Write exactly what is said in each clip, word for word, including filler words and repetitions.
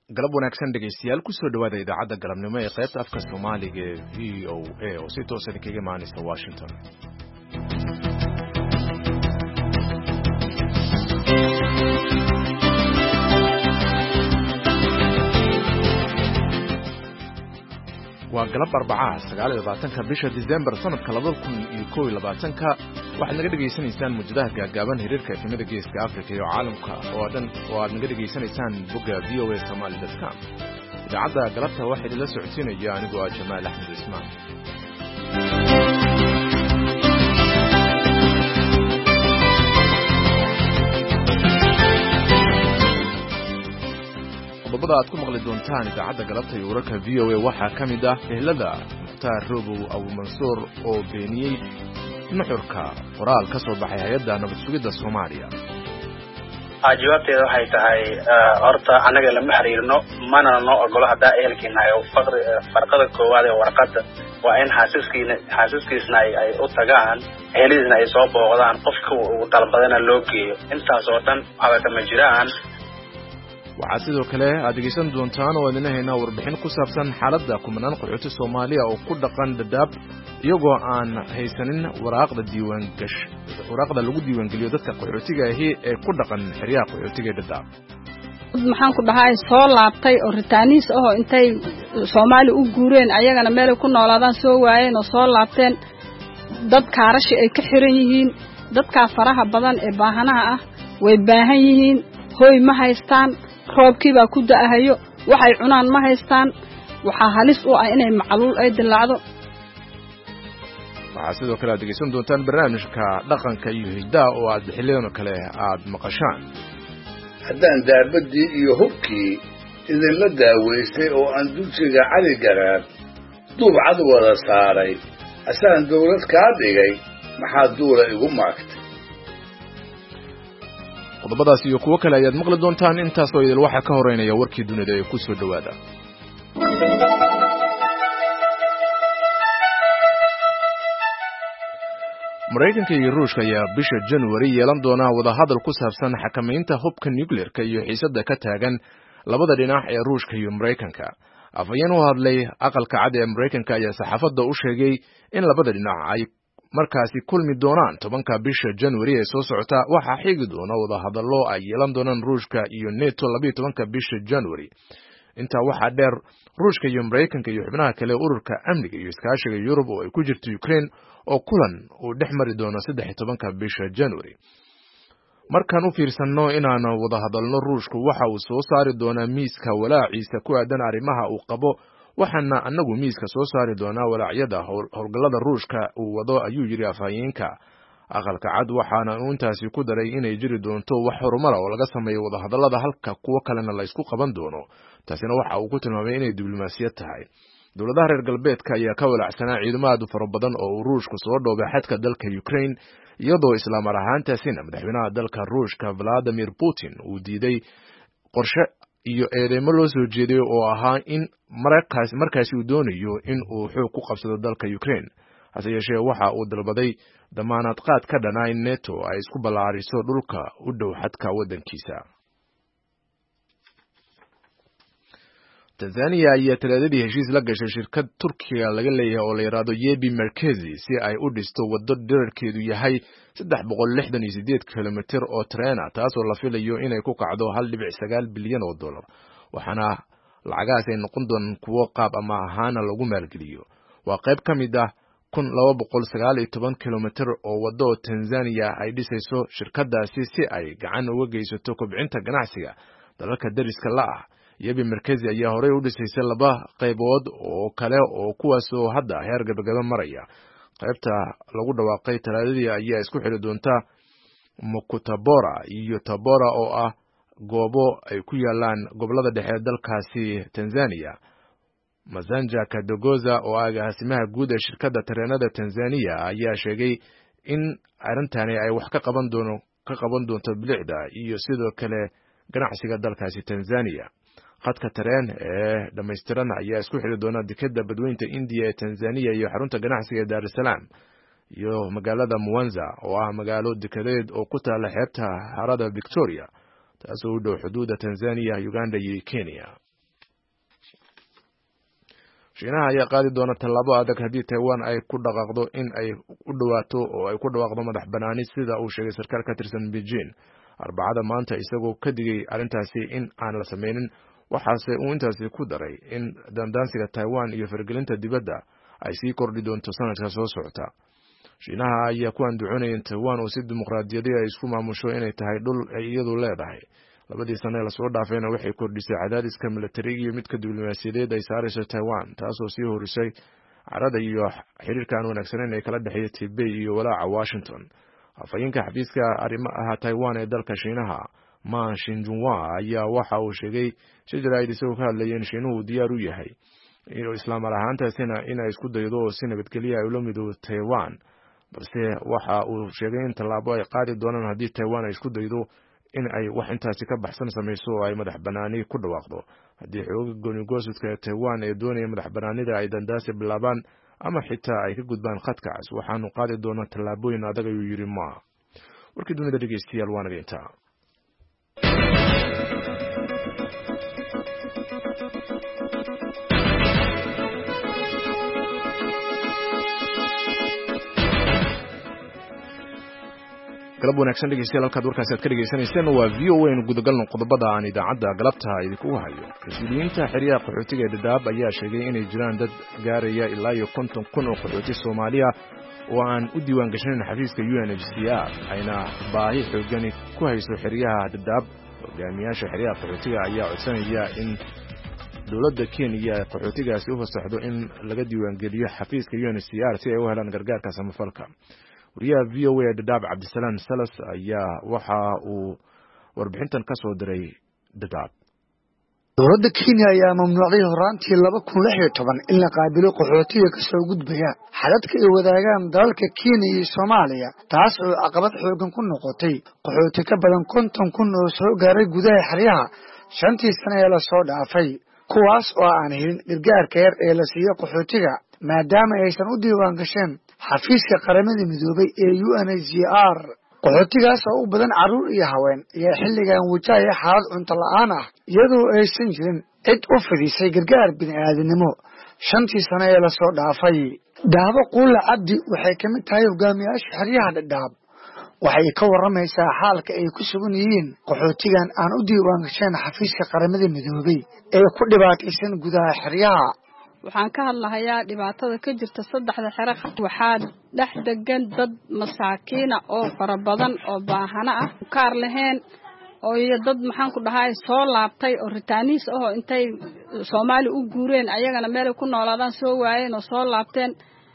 galab wanaagsan dhegaystayaal ku soo dhawaada idaacadda galabnimo ee qaybta afka Soomaaliga ee V O A oo si toos ah kaga imaanaysa Washington. waa galab Arbacaha sagaal iyo labaatanka bisha December sanadka laba kun iyo kow iyo labaatanka waxaad naga dhageysanaysaan mujadaha gaagaaban xiriirka efemada geeska Afrika iyo caalamka oo dhan oo aad naga dhageysanaysaan bogga v o a somali dot com. idaacadda galabta waxaa idinla socodsiinaya anigoo ah Jamaal Axmed Ismaan. qodobada aad ku maqli doontaan idaacadda galabta iyo wararka V O A waxaa ka mid ah ehelada Mukhtaar Robow Abu Mansuur oo beeniyey nuxurka qoraal ka soo baxay hay'adda nabad sugidda Soomaaliya. jawaabteedu waxay tahay horta anaga lama xiriirno mana noo ogolo hadaa ehelkiina ay farqada koowaad ee warqadda waa in xaasaskiina xaasaskiisna ay u tagaan eheladiisna ay soo booqdaan qofka uu dalbadana loo geeyo intaas oo dhan waxba ma jiraan. waxaa sidoo kale aad dhegeysan doontaan oo idin haynaa warbixin ku saabsan xaaladda kumanaan qaxooti Soomaaliya oo ku dhaqan Dadaab iyagoo aan haysanin waraaqda diiwaan gash waraaqda lagu diiwaan geliyo dadka qaxootiga ahi ee ku dhaqan xeryaha qaxootiga Dadaab. maxaan ku dhahay soo laabtay oo ritaaniis ah oo intay Soomaali u guureen ayagana meel ku noolaadaan soo waayeen oo soo laabteen dad kaarashi ay ka xiran yihiin dadka faraha badan ee baahanaha ah way baahan yihiin hooy ma haystaan roobkii baa ku da'ahayo waxay cunaan ma haystaan waxa halis u ah inay macluul ay dilaacdo. waxaa sidoo kale aad dhegeysan doontaan barnaamijka dhaqanka iyo hiddaha oo aad xillidan kale aad maqashaan. haddaan daabadii iyo hubkii idinla daaweystay oo aan dulsiga cali garaar duubcad wada saaray asaan dawlad kaa dhigay maxaa duula igu maagtay. qodobadaas iyo kuwo kale ayaad maqli doontaan intaasoo idil waxaa ka horeynaya warkii dunida ee ku soo dhawaada. Mareykanka iyo Ruushka ayaa bisha January yeelan doona wadahadal ku saabsan xakamaynta hubka nuclear-ka iyo xiisadda ka taagan labada dhinac ee Ruushka iyo Mareykanka. afhayeen u hadlay aqalka cad ee Mareykanka ayaa saxaafadda u sheegay in labada dhinac ay markaasi kulmi doonaan tobanka bisha January ee soo socota waxaa xigi doona wadahadallo ay yeelan doonaan Ruushka iyo NATO laba iyo tobanka bisha January. inta waxaa dheer Ruushka iyo Mareykanka iyo xubnaha kale ururka amniga iyo iskaashiga Yurub oo ay ku jirto Ukraine oo kulan uu dhex mari doono saddex iyo tobanka bisha January. markaan u fiirsanno inaan wadahadalno Ruushku waxa uu soo saari doonaa miiska walaaciisa ku aadan arrimaha uu qabo waxaana anagu miiska soo saari doonaa walaacyada howlgallada Ruushka uu wado ayuu yiri afhayeenka aqalka cad waxaana uu intaasi ku daray inay jiri doonto wax horumar oo laga sameeyo wadahadallada halka kuwa kalena la isku qaban doono. taasina waxa uu ku tilmaamay inay diblomaasiyad tahay. dowladaha reer galbeedka ayaa ka walacsanaa ciidamada fara badan oo Ruushku soo dhoobay xadka dalka Ukraine iyadoo islaamar ahaantaasina madaxweynaha dalka Ruushka Vladimir Putin uu diiday qorshe iyo eedeymo loo soo jeeday oo ahaa in markaas markaasi uu doonayo in uu xoog ku qabsado dalka Ukraine. hase yeeshee waxa uu dalbaday damaanad qaad ka dhanaa in NATO ay isku ballaariso dhulka u dhow xadka waddankiisa. Tanzania ayaa talaadadii heshiis la gashay shirkad Turkiga laga leeyahay oo la yiraahdo Yebi Merkezi si ay u dhisto waddo dhererkeedu yahay saddex boqol lixdan iyo siddeed kilomitir oo tareen ah taasoo la filayo inay ku kacdo hal dhibic sagaal bilyan oo dollar. waxaana lacagahaas ay noqon doonaan kuwo qaab ama ahaana lagu maalgeliyo. waa qayb ka mid ah kun laba boqol sagaal iyo toban kilomitir oo waddo Tanzania ay dhisayso shirkadaasi si ay gacan uga geysato kobcinta ganacsiga dalalka dariska la ah. Yebi Merkezi ayaa horey u dhisay laba qaybood oo kale oo kuwaas oo hadda heer gabagaba maraya. qaybta lagu dhawaaqay talaadadii ayaa isku xiri doonta Mukutabora iyo Tabora oo ah goobo ay ku yaalaan gobolada dhexe dalkaasi Tanzania. Masanja Kadogoza oo ah agaasimaha guud ee shirkadda tareenada Tanzania ayaa sheegay in arintani ay wax ka qaban doono ka qaban doonto bilicda iyo sidoo kale ganacsiga dalkaasi Tanzania. khadka tareen ee dhameystiran ayaa isku xiri doona dekedda badweynta India ee Tanzania iyo xarunta ganacsiga ee Dar es Salaam iyo magaalada Mwanza oo ah magaalo dekedeed oo ku taala xeebta harada Victoria taasoo u dhow xuduudda Tanzania, Uganda iyo Kenya. shiinaha ayaa qaadi doona tallaabo adag haddii taiwan ay ku dhaqaaqdo in ay u dhawaato oo ay ku dhawaaqdo madax banaani sida uu sheegay sarkaal ka tirsan beijing arbacada maanta isagoo ka digay arrintaasi in aan la sameynin waxaase uu intaasi ku daray in dandaansiga taiwan iyo faragelinta dibadda ay sii kordhi doonto sanadka soo socota. shiinaha ayaa ku andacoonaya in taiwan oo si dimuqraadiyadi ay isku maamusho inay tahay dhul ay iyadu leedahay. labadii sane lasoo dhaafayna waxay kordhisay cadaadiska militari iyo midka diblomaasiyadeed ay saarayso taiwan taasoo sii horisay carada iyo xiriirka aan wanaagsaneyn ee kala dhexeeya tibey iyo walaaca washington. afhayeenka xafiiska arrimaha taiwan ee dalka shiinaha ma shinjunwa ayaa waxa uu sheegay shajaraid isagoo ka hadlaya in shiinuhu diyaar u yahay islaamar ahaantaasina inay isku daydo oo si nabadgelya ay ula midoobo taiwan, balse waxa uu sheegay in tallaabo ay qaadi doonaan haddii taiwan ay isku daydo in ay wax intaasi ka baxsan samayso oo ay madax banaani ku dhawaaqdo. haddii xooga goonigoosudka ee taiwan ee doonaya madax banaanida ay dandaasi bilaabaan ama xitaa ay ka gudbaan khadkaas waxaanu qaadi doonaa tallaabooyin adag ayuu yidhi ma. warkii dunida dhegeystayaal waa naga intaa. galab wanaagsan dhegeystayaal halkaad warkaasi aad ka dhegeysanayseen waa v o a nu gudagalno qodobada aan idaacadda galabta idinkugu hayo. mas-uuliyiinta xeryaha qaxootiga ee dadaab ayaa sheegay inay jiraan dad gaaraya ilaa iyo konton kun oo qaxooti soomaaliya oo aan u diiwaan gashanayn xafiiska u n h c r ayna baahi xoogani ku hayso xeryaha dadaab. hogaamiyaasha xeryaha qaxootiga ayaa codsanaya in dowladda kenya qaxootigaasi u fasaxdo in laga diiwaangeliyo xafiiska u n h c r si ay u helaan gargaarka samafalka. wariyaha v o a dadaab cabdisalaam salas ayaa waxa uu warbixintan ka soo diray dadaab. dowladda kenya ayaa mamnuucday horaantii laba kun lix iyo toban in la qaabilo qaxootiga kasoo gudbaya xadadka ay wadaagaan dalalka kenya iyo soomaaliya, taas oo caqabad xoogan ku noqotay qaxooti ka badan konton kun oo soo gaaray gudaha xeryaha shantii sane ee lasoo dhaafay, kuwaas oo aan helin gargaarka yar ee la siiyo qaxootiga maadaama aysan u diiwaan gasheen xafiiska qaramada midoobay ee u n h c r. qaxootigaas oo u badan carruur iyo haween ayaa xilligan wajahaya xaalad cunto la-aan ah iyadoo aysan jirin cid u fidisay gargaar bini'aadanimo shantii sane ee lasoo dhaafay. daabo quulla cabdi waxay ka mid tahay hogaamiyaasha xeryaha dhadhaab. waxay ka warramaysaa xaalka ay ku sugan yihiin qaxootigan aan u diiwaan gasheen xafiiska qaramada midoobay ee ku dhibaataysan gudaha xeryaha. waxaan ka hadlahayaa dhibaatada ka jirta saddexda xero. waxaa dhex degan dad masaakiina oo fara badan oo baahana ah, kaar lahayn oo iyo dad maxaan ku dhahay soo laabtay oo ritaaniis ah oo intay Soomaali u guureen ayagana meel ku noolaadaan soo waayeen oo soo laabteen.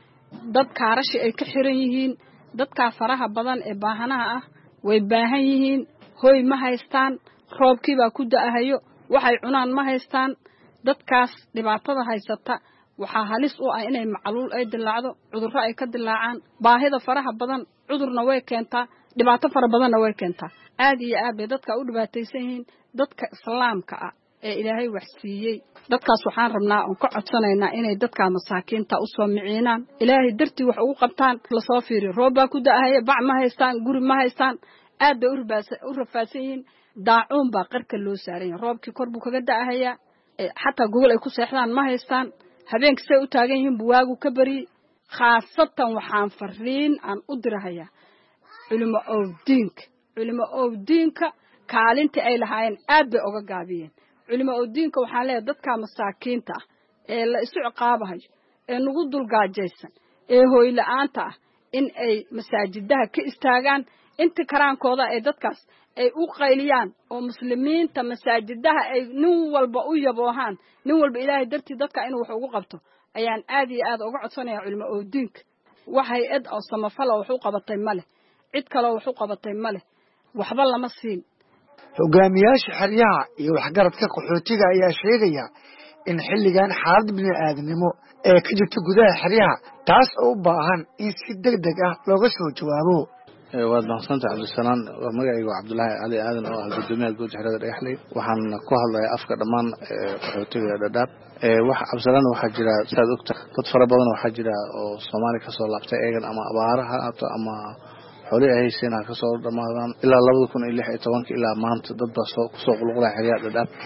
dad kaarashi ay ka xiran yihiin. dadka faraha badan ee baahanaha ah way baahan yihiin, hooy ma haystaan, roobkii baa ku da'ahayo, waxay cunaan ma haystaan. dadkaas dhibaatada haysata waxaa halis u ah inay macluul ay dilaacdo, cudurro ay ka dilaacaan. baahida faraha badan cudurna way keentaa, dhibaato fara badanna way keentaa. aad iyo aad bay dadka u dhibaataysan yihiin dadka islaamka ah ee ilaahay wax siiyey. dadkaas waxaan rabnaa oo ka codsanaynaa inay dadka masaakiinta u soo miciinaan, ilaahay dartii wax ugu qabtaan. la soo fiiriyo roob baa ku da'ahaya, bac ma haystaan, guri ma haystaan, aad bay u rafaadsan yihiin. daacuun baa qarka loo saaran yahay, roobkii kor buu kaga da'ahayaa, xataa gogol ay ku seexdaan ma haystaan. habeenkii say u taagan yihiin buwaagu ka bari. khaasatan waxaan fariin aan u dirahayaa culimo owdiinka culimo owdiinka kaalintii ay lahaayeen aad bay uga gaabiyeen. culimo owdiinka waxaan leeyahay dadka masaakiinta ah ee la isu ciqaabahayo, ee nagu dulgaajaysan, ee hooy la'aanta ah, in ay masaajidaha ka istaagaan inta karaankooda ay dadkaas ay u qayliyaan oo muslimiinta masaajidaha ay nin walba u yaboohaan, nin walba ilaahay dartii dadka inuu wax ugu qabto ayaan aad iyo aad uga codsanayaa culimo owdiinka. waxay ed oo samafala wax u qabatay male, cid kale wax u qabatay male, waxba lama siin. hogaamiyaasha xeryaha iyo waxgaradka qaxootiga ayaa sheegaya in xilligan xaalad bini'aadanimo ee ka jirta gudaha xeryaha, taas oo u baahan in si degdeg ah looga soo jawaabo. waad mahadsantahay cabdisalaam. waa magacaygu cabdulaahi cali aadan oo ah gudoomiyaha guud xerada dhagaxley. waxaan ku hadlayaa afka dhammaan qaxootiga dhadhaab. wax cabdisalaam waxaa jira saad ogta dad fara badan waxaa jira oo Soomaali ka soo laabtay eegan ama abaaraha ato ama xoolihii ay haysteen ka soo dhamaadaan ilaa labada kun iyo lix iyo toban ilaa maanta dad baa soo kusoo qulqulay xeryaha dhadhaab.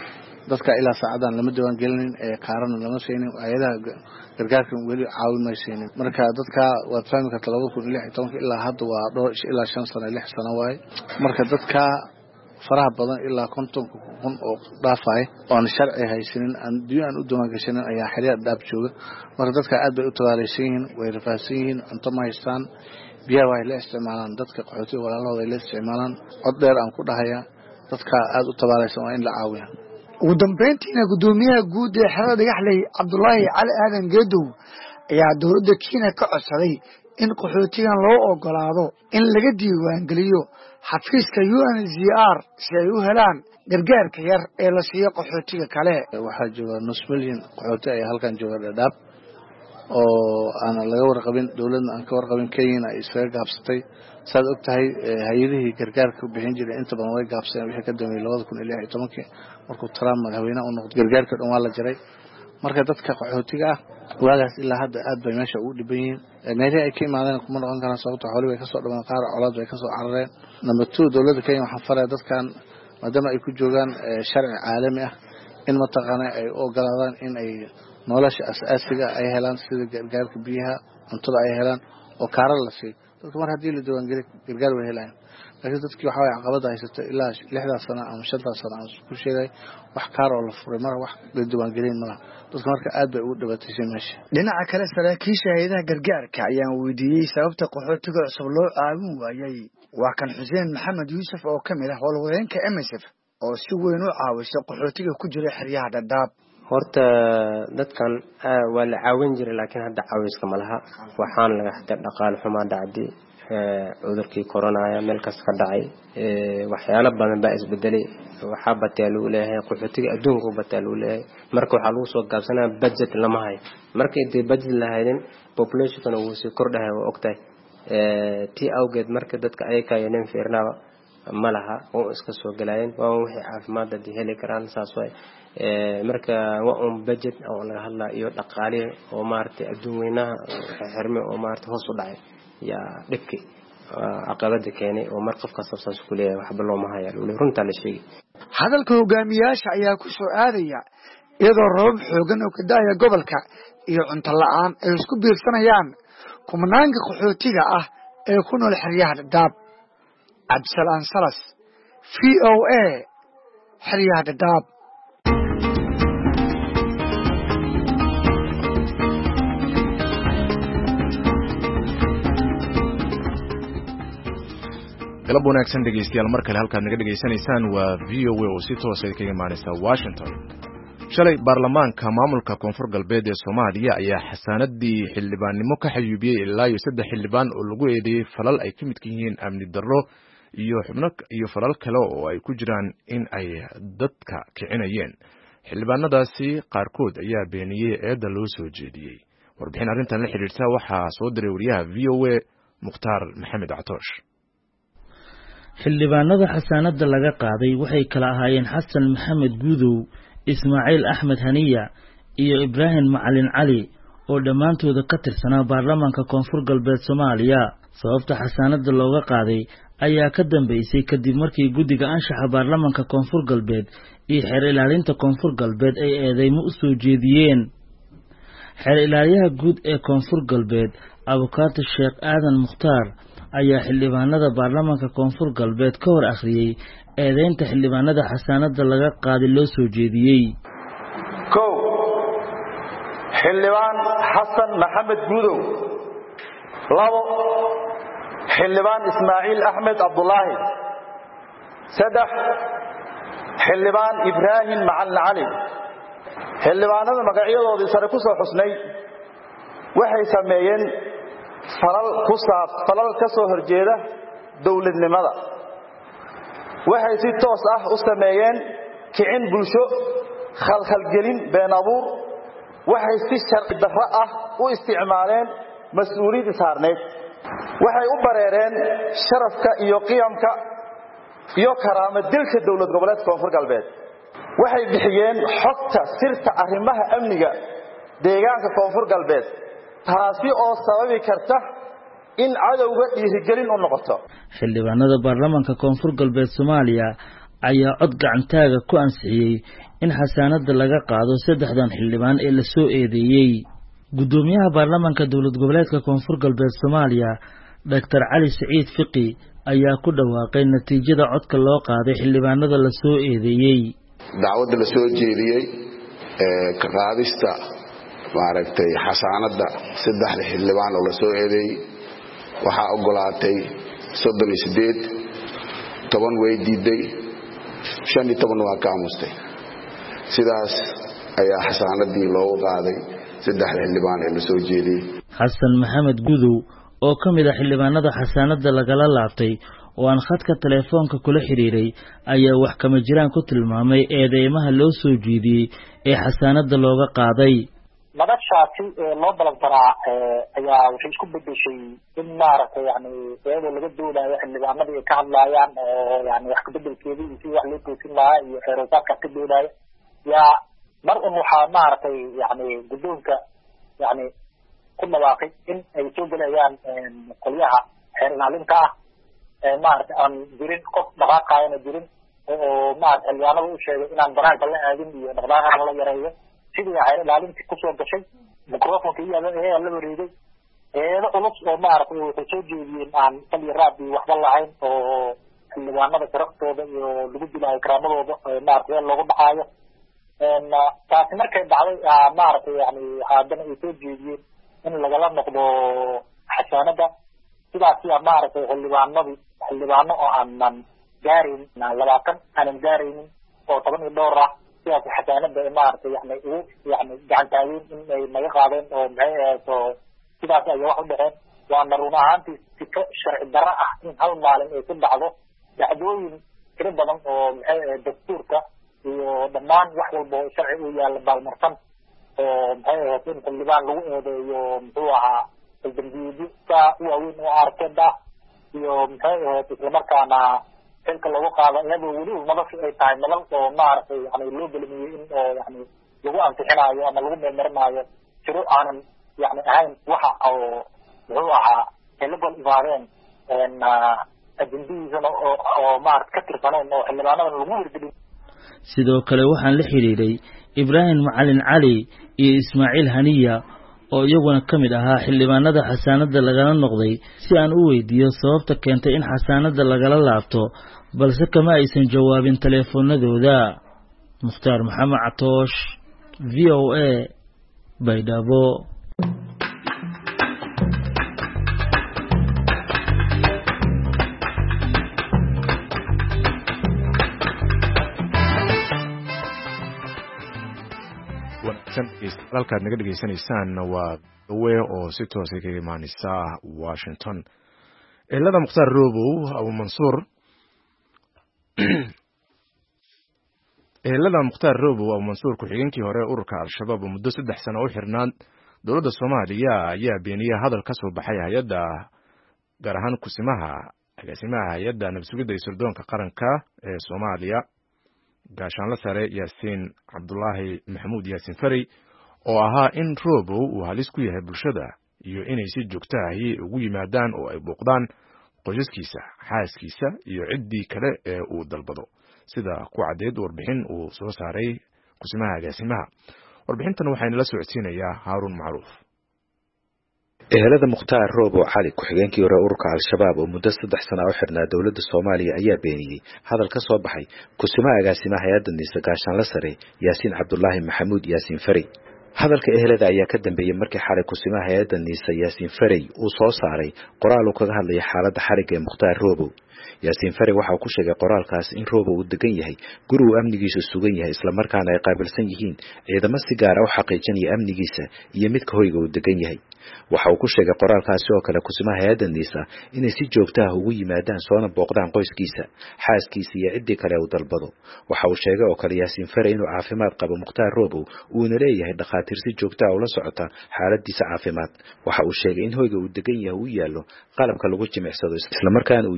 dadka ilaa saacadan lama diiwaan gelinin ee qaarana lama siinin hay'adaha gargaarka weli caawin ma siinin marka dadka waa fahmi kartaa laba kun iyo lix iyo toban ilaa hadda waa dhowr ilaa shan sano lix sano waay marka dadka faraha badan ilaa konton kun oo dhaafay oo sharci haysanin aan diiwaan u diiwaan gashanin ayaa xiriir dhaab jooga marka dadka aad bay u tabaaleysan yihiin way rafaadsan yihiin cunto ma haystaan biyaha way la isticmaalaan dadka qaxootiga walaalahooda ay la isticmaalaan cod dheer aan ku dhahayaa dadka aad u tabaaleysan waa in la caawiyo ugu dambeyntiina gudoomiyaha guud ee xerada Dhagaxley Cabdullaahi Cali Aadan Geedow ayaa dowladda Kenya ka codsaday in qaxootigan loo ogolaado in laga diiwaan geliyo xafiiska U N H C R si ay u helaan gargaarka yar ee la siiyo qaxootiga kale waxaa jooga nus milyan qaxooti ay halkan jooga Dadaab oo aan laga warqabin dawladna aan ka warqabin Kenya ay isaga gaabsatay saad og tahay hay'adihii gargaarka bixin jiray inta badan way gaabsadeen wixii ka dambeeyay laba kun iyo lix iyo toban markuu Trump madaxweynaha u noqday gargaarka dhan waa la jaray marka dadka qaxootiga ah waagaas ilaa hadda aad bay meesha ugu dhiban yihiin meelaha ay ka imaadeen kuma noqon karaan sababtoo xoolo way ka soo dhamaan qaar colaad way ka soo carareen number two dawladda Kenya waxaa faray dadkan maadaama ay ku joogaan sharci caalami ah in mataqaana ay ogolaadaan in ay nolosha asaasiga ay helaan sida gargaarka biyaha cuntada ay helaan oo kaarar la siiyo dadka mar haddii la diiwaan geliyo gargaar way helaan laakiin dadkii waxa way caqabad haysato ilaa lixdan sano ama shantan sano aan ku sheegay wax kaar oo la furay mar wax la diiwaan gelin ma dadka marka aad bay ugu dhabatay meesha dhinaca kale saraakiisha hay'adaha gargaarka ayaan weydiiyay sababta qaxootiga cusub loo caawin waayay waa kan Xuseen Maxamed Yuusuf oo kamid ah howlwadeenka M S F oo si weyn u caawiso qaxootiga ku jira xeryaha Dadaab horta dadkan waa la caawin jiray laakiin hadda caawiska ma laha waxaan laga xidhay dhaqaale xumaa dhacday cudurkii corona meel kas ka dhacay waxyaalo badan baa isbedelay waxa batay loo leeyahay qaxootiga adduunka batay loo leeyahay marka waxa lagu soo gaabsanaa budget lama hayo marka intii budget la hayeen population uu sii kordhay oo ogtay ee tii awgeed marka dadka ay ka yeeleen fiirnaba ma laha oo iska soo galayeen waa wixii caafimaad dad heli karaan saas way ee marka waa un budget oo laga hadlaa iyo dhaqaale oo maartay adduun weynaha xirme oo maartay hoos u dhacay ya dhibki aqalada keenay oo mar qofka sabsan ku leeyahay waxba loo ma hayo runta la sheegay hadalka hogaamiyaasha ayaa ku soo aadaya iyadoo roob xoogan oo ka daaya gobolka iyo cunto la'aan ay isku biirsanayaan kumanaanka qaxootiga ah ee ku nool xeryaha Dadaab Absalaan Salas V O A xeryaha Dadaab galab wanaagsan dhegeystayaal mar kale halkaad naga dhageysanaysaan waa V O A oo si toos ah kaga imaanaysa Washington shalay baarlamaanka maamulka koonfur galbeed ee Soomaaliya ayaa xasaanadii xildhibaannimo ka xayuubiyay ilaa iyo saddex xildhibaan oo lagu eedeeyay falal ay ka mid yihiin amni darro iyo xubno iyo falal kale oo ay ku jiraan in ay dadka kicinayeen xildhibaanadaasi qaarkood ayaa beeniyay eedda loo soo jeediyay warbixin arrintan la xiriirta waxaa soo diray wariyaha V O A Mukhtaar Maxamed Catoosh xildhibaanada xasaanada laga qaaday waxay kala ahaayeen Xasan Maxamed Guudow Ismaaciil Axmed Haniya iyo Ibrahim Macalin Cali oo dhamaantooda ka tirsanaa baarlamaanka koonfur galbeed Soomaaliya sababta xasaanada looga qaaday ayaa ka dambeysay kadib markii guddiga anshaxa baarlamaanka koonfur galbeed iyo xeer ilaalinta koonfur galbeed ay eedeymo u soo jeediyeen xeer ilaaliyaha guud ee koonfur galbeed Abukaata Sheekh Aadan Mukhtaar ayaa xildhibaanada baarlamaanka koonfur galbeed ka hor akhriyay eedeynta xildhibaanada xasaanada laga qaaday loo soo jeediyay kow xildhibaan Xasan Maxamed Guudow labo xildhibaan Ismaaciil Axmed Cabdullaahi saddex xildhibaan Ibrahim Macalin Cali xildhibaanada magacyadoodii sare ku soo xusnay waxay sameeyeen falal ku saab falal ka soo horjeeda dawladnimada waxay si toos ah u sameeyeen kicin bulsho khalkhalgelin been abuur waxay si sharci darro ah u isticmaaleen mas'uuliyad saarneed waxay u bareereen sharafka iyo qiyamka iyo karaamada dilka dawlad goboleedka koonfur galbeed waxay bixiyeen xogta sirta arrimaha amniga deegaanka koonfur galbeed taasi oo sababi karta in cadawga dhiirigelin u noqoto xildhibaanada baarlamaanka koonfur galbeed Soomaaliya ayaa cod gacantaaga ku ansixiyey in xasaanada laga qaado saddexdan xildhibaan ee la soo eedeeyey. Gudoomiyaha baarlamaanka dowlad goboleedka Koonfur Galbeed Soomaaliya Doctor Cali Saciid Fiqi ayaa ku dhawaaqay natiijada codka loo qaaday xildhibaanada la soo eedeeyey. dacwadda la soo jeediyey ee ka qaadista maaragtay xasaanada saddexda xildhibaan oo la soo eedeeyey waxaa ogolaatay soddon iyo siddeed, toban way diiday, shan iyo toban waa ka aamustay. sidaas ayaa xasaanadii loogu qaaday saddexda xildhibaan ee la soo jeediyey. Xasan Maxamed Gudow oo ka mid ah xildhibaanada xasaanada lagala laabtay oo aan khadka telefoonka kula xiriiray ayaa wax kama jiraan ku tilmaamay eedeymaha loo soo jeediyey ee xasaanada looga qaaday. madashaasi loo ballantaraa ayaa waxay isku bedeshay in maaragtay yani iyadoo laga doodayo xildhibaanadii ay ka hadlaayaan oo yani wax kabedelkeeda iyo sidii wax loo toosin lahaa iyo xeeroosaadka ka doodaya yaa mar un waxaa maaragtay yani guddoonka yani ku dhawaaqay in ay soo gelayaan qolyaha xeer ilaalinta ah maaragtay aan jirin qof dhaqaaqaayana jirin oo maaragtay xildhibaanada u sheegay inaan banaanka la aadin iyo dhaqdhaqaaqa la yareeyo sidii xeer ilaalintii kusoo gashay microfonka iyada ee la wareegay eedo culus oo maaragtay waxay soo jeediyeen aan kaliya raad iyo waxba lahayn oo xildhibaanada sharaftooda iyo lagu dilaayo karaamadooda maaragtay loogu dhacaayo taasi markay dhacday maaragtay yani haddana ay soo jeediyeen in lagala noqdo xasaanada sidaasiya maaragtay xildhibaanadii xildhibaano oo aanan gaarayn labaatan aanan gaaraynin oo toban iyo dhowr ah sidaas xasaanada maaragtay yani ugu yani gacantaageen in ay naga qaadeen oo maxay ahayd oo sidaas ayaa wax u dhexeen waana run ahaantii siko sharci darro ah in hal maalin ay ku dhacdo dhacdooyin tiro badan oo maxay ahayd dastuurka iyo dhammaan wax walba oo sharci u yaalla baalmarsan oo maxay ahayd in xildhibaan lagu eedeeyo muxuu ahaa dambiyeedyo saa u waaweyn oo arkeed ah iyo maxay ahayd islamarkaana xilka lagu qaado iyadoo weliba madashu ay tahay madal oo maaragtay yani loo belamiyey in oo yani lagu ansixinaayo ama lagu meelmarinaayo jiro aanan yani ahayn waxa oo muxuu ahaa ay la gol imaadeen ajendihiisana oo oo maarata ka tirsaneen oo xildhibaanadan lagu hirgelin. sidoo kale waxaan la xiriiray Ibraahim Macalin Cali iyo Ismaaciil Haniya oo iyaguna ka mid ahaa xildhibaanada xasaanada lagala noqday si aan u weydiiyo sababta keentay in xasaanada lagala laabto balse kama aysan jawaabin teleefanadooda. Mukhtaar Maxamed Catoosh, V O A, Baydhabo. halkaad naga dhegaysanaysaan waa dawe oo si toosa kaga imaaneysa Washington. Ehelada Mukhtaar Robow Abu Mansuur ehelada Mukhtaar Robow Abu Mansuur ku-xigeenkii hore ururka Al-Shabaab oo muddo saddex sano u xirnaan dowladda Soomaaliya ayaa beeniyay hadal ka soo baxay hay'adda gaar ahaan kusimaha agaasimaha hay'adda nabadgelyada iyo sirdoonka qaranka ee Soomaaliya gaashaanle sare Yaasiin Cabdullaahi Maxamuud Yaasiin Fari oo ahaa in Robow uu halis ku yahay bulshada iyo inay si joogto ah ugu yimaadaan oo ay booqdaan qoyskiisa, xaaskiisa iyo ciddii kale ee uu dalbado sida ku cadeed warbixin uu soo saaray kusimaha agaasimaha. warbixintan waxayna la socodsiinayaa Haaruun Macruuf. ehelada Mukhtaar Robow Cali ku-xigeenkii hore ururka Al-Shabaab oo muddo saddex sano u xirnaa dowladda Soomaaliya ayaa beeniyey hadal ka soo baxay kusimaha agaasimaha hay'adda nisa gaashaanle sare Yaasiin Cabdullaahi Maxamuud Yaasiin Fari. hadalka ehelada ayaa ka dambeeyay markii xalay kusimaha hay'adda nisa Yaasiin Fari uu soo saaray qoraal uu kaga hadlayay xaaladda xariga ee Mukhtaar Robow. Yaasiin Fari waxa uu ku sheegay qoraalkaas in Robow uu degan yahay guri uu amnigiisu sugan yahay isla markaana ay qaabilsan yihiin ciidamo si gaar ah u xaqiijinaya amnigiisa iyo midka hoyga uu degan yahay. waxa uu ku sheegay qoraalkaasi oo kale kusimaha hay'adda nisa inay si joogto ah ugu yimaadaan soona booqdaan qoyskiisa, xaaskiisa iyo ciddii kale uu dalbado. waxa uu sheegay oo kale Yaasiin Fari inuu caafimaad qabo Mukhtaar Robow uuna leeyahay dhakhaatiir si joogto ah ula socota xaaladiisa caafimaad. waxa uu sheegay in hoyga uu degan yahay uu yaalo qalabka lagu jimicsado isla markaana uu yahay arday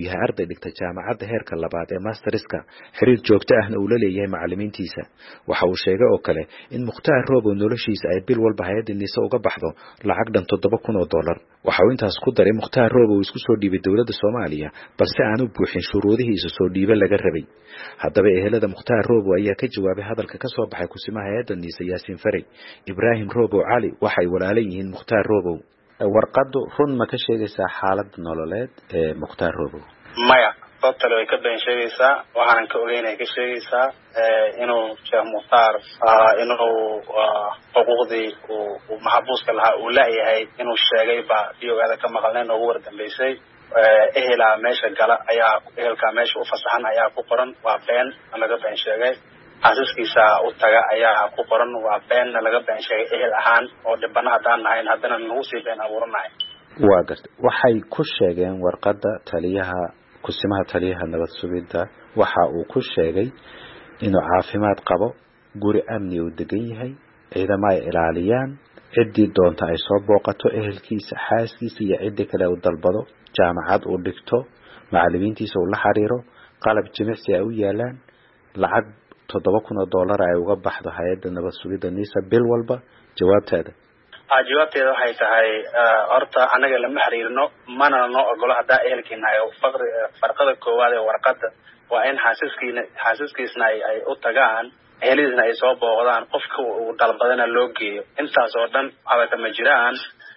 dhigta jaamacadda heerka labaad ee masterska xiriir joogto ahna uu la leeyahay macallimiintiisa. waxa uu sheegay oo kale in Mukhtaar Roobow noloshiisa ay bil walba hay'adda NISA uga baxdo lacag dhan toddoba kun oo dollar. waxa uu intaas ku daray Mukhtaar Roobow isku soo dhiibay dowladda Soomaaliya balse aanu buuxin shuruudihiisa soo dhiiba laga rabay. haddaba ehelada Mukhtaar Roobow ayaa ka jawaabay hadalka ka soo baxay kusimaha hay'adda NISA Yaasiin Faray. Ibraahim Roobow Cali waxay walaalan yihiin Mukhtaar Roobow. warqadu run ma ka sheegaysaa xaaladda nololeed ee Mukhtaar Roobow? maya sababta way ka been sheegaysaa waxaan ka ogeynay ka sheegaysaa inuu Sheekh Mukhtaar inuu xuquuqdii uu maxbuuska lahaa uu leeyahay inuu sheegay ba biyogaada ka maqalneen ugu wardambeysay ehela meesha gala ayaa ehelka meesha u fasaxan ayaa ku qoran waa been laga been sheegay. xaasaskiisa u taga ayaa ku qoran waa been laga been sheegay ehel ahaan oo dhibana hadaan nahayn haddana nagu sii been abuuranahay. waa gartay waxay ku sheegeen warqadda taliyaha kusimaha taliyaha nabad sugidda waxa uu ku sheegay inuu caafimaad qabo guri amni uu degan yahay ciidamo ay ilaaliyaan ciddii doonta ay soo booqato ehelkiisa xaaskiisa iyo ciddii kale uu dalbado jaamacad uu dhigto macallimiintiisa uu la xiriiro qalab jimicsi ay u yaalaan lacag toddoba kun oo dollar ay uga baxdo hay'adda nabad sugidda NISA bil walba. jawaabtaada? jawaabteeda waxay tahay horta anaga lama xiriirno mana noo ogolo hadaa ehelkiina ay faqri farqada koowaad ee warqada waa in xaasaskiina xaasaskiisna ay u tagaan ehelkiisna ay soo booqdaan qofka uu dalbadana loo geeyo. intaas oo dhan habata ma jiraan.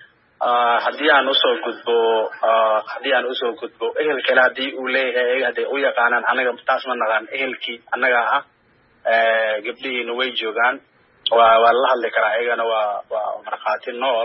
haddii aan usoo gudbo haddii aan usoo gudbo ehel kale haddii uu leeyahay hadday u yaqaanaan anaga taas ma naqaan ehelkii annaga ah gabdhihiina way joogaan waa waa la hadli karaa iyagana waa waa markhaati nool.